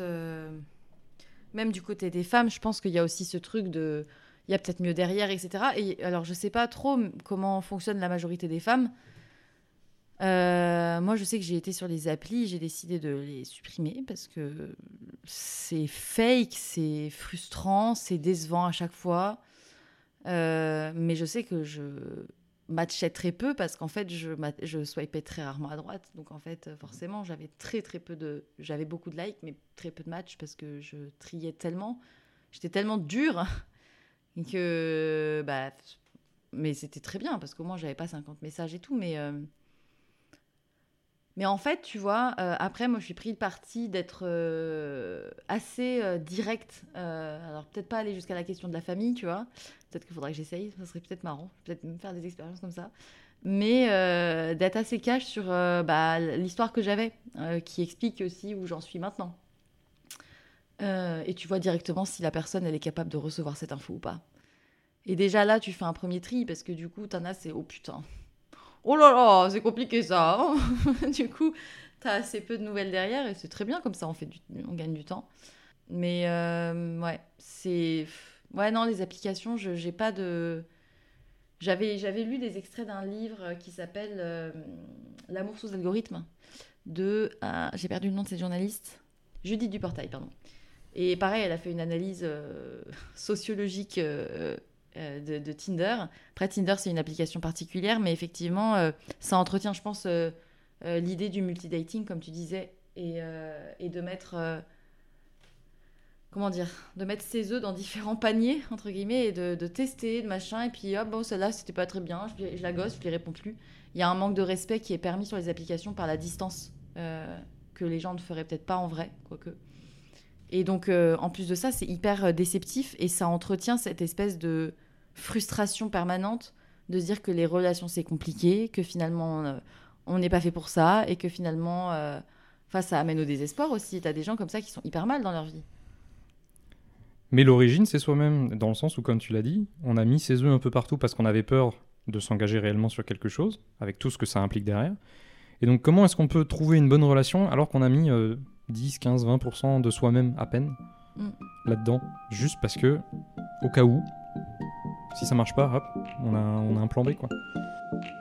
même du côté des femmes, je pense qu'il y a aussi ce truc de, il y a peut-être mieux derrière, etc. Et alors, je sais pas trop comment fonctionne la majorité des femmes. Moi, je sais que j'ai été sur les applis, j'ai décidé de les supprimer parce que c'est fake, c'est frustrant, c'est décevant à chaque fois. Mais je sais que je matchais très peu parce qu'en fait je swipais très rarement à droite, donc en fait forcément j'avais j'avais beaucoup de likes mais très peu de matchs parce que je triais tellement, j'étais tellement dure que mais c'était très bien parce qu'au moins j'avais pas 50 messages et tout, mais en fait tu vois, après moi je suis pris le parti d'être assez directe, alors peut-être pas aller jusqu'à la question de la famille, tu vois. Peut-être qu'il faudrait que j'essaye, ça serait peut-être marrant, peut-être me faire des expériences comme ça. Mais d'être assez cash sur l'histoire que j'avais, qui explique aussi où j'en suis maintenant. Et tu vois directement si la personne, elle est capable de recevoir cette info ou pas. Et déjà là, tu fais un premier tri, parce que du coup, t'en as, c'est « Oh putain, Oh là là, c'est compliqué ça. Hein. Du coup, t'as assez peu de nouvelles derrière et c'est très bien comme ça, on gagne du temps. Mais ouais, c'est... Ouais, non, les applications, j'ai pas de... J'avais lu des extraits d'un livre qui s'appelle L'amour sous algorithme de... j'ai perdu le nom de cette journaliste. Judith Duportail, pardon. Et pareil, elle a fait une analyse sociologique de Tinder. Après, Tinder, c'est une application particulière, mais effectivement, ça entretient, je pense, l'idée du multidating, comme tu disais, et de mettre... comment dire, de mettre ses œufs dans différents paniers, entre guillemets, et de tester, de machin, et puis hop, bon, celle-là, c'était pas très bien, je la gosse, je lui réponds plus. Il y a un manque de respect qui est permis sur les applications par la distance, que les gens ne feraient peut-être pas en vrai, quoique. Et donc, en plus de ça, c'est hyper déceptif, et ça entretient cette espèce de frustration permanente de se dire que les relations, c'est compliqué, que finalement, on n'est pas fait pour ça, et que finalement, ça amène au désespoir aussi. T'as des gens comme ça qui sont hyper mal dans leur vie. Mais l'origine, c'est soi-même, dans le sens où, comme tu l'as dit, on a mis ses œufs un peu partout parce qu'on avait peur de s'engager réellement sur quelque chose, avec tout ce que ça implique derrière. Et donc, comment est-ce qu'on peut trouver une bonne relation alors qu'on a mis 10, 15, 20% de soi-même à peine là-dedans, juste parce que, au cas où, si ça marche pas, hop, on a un plan B, quoi.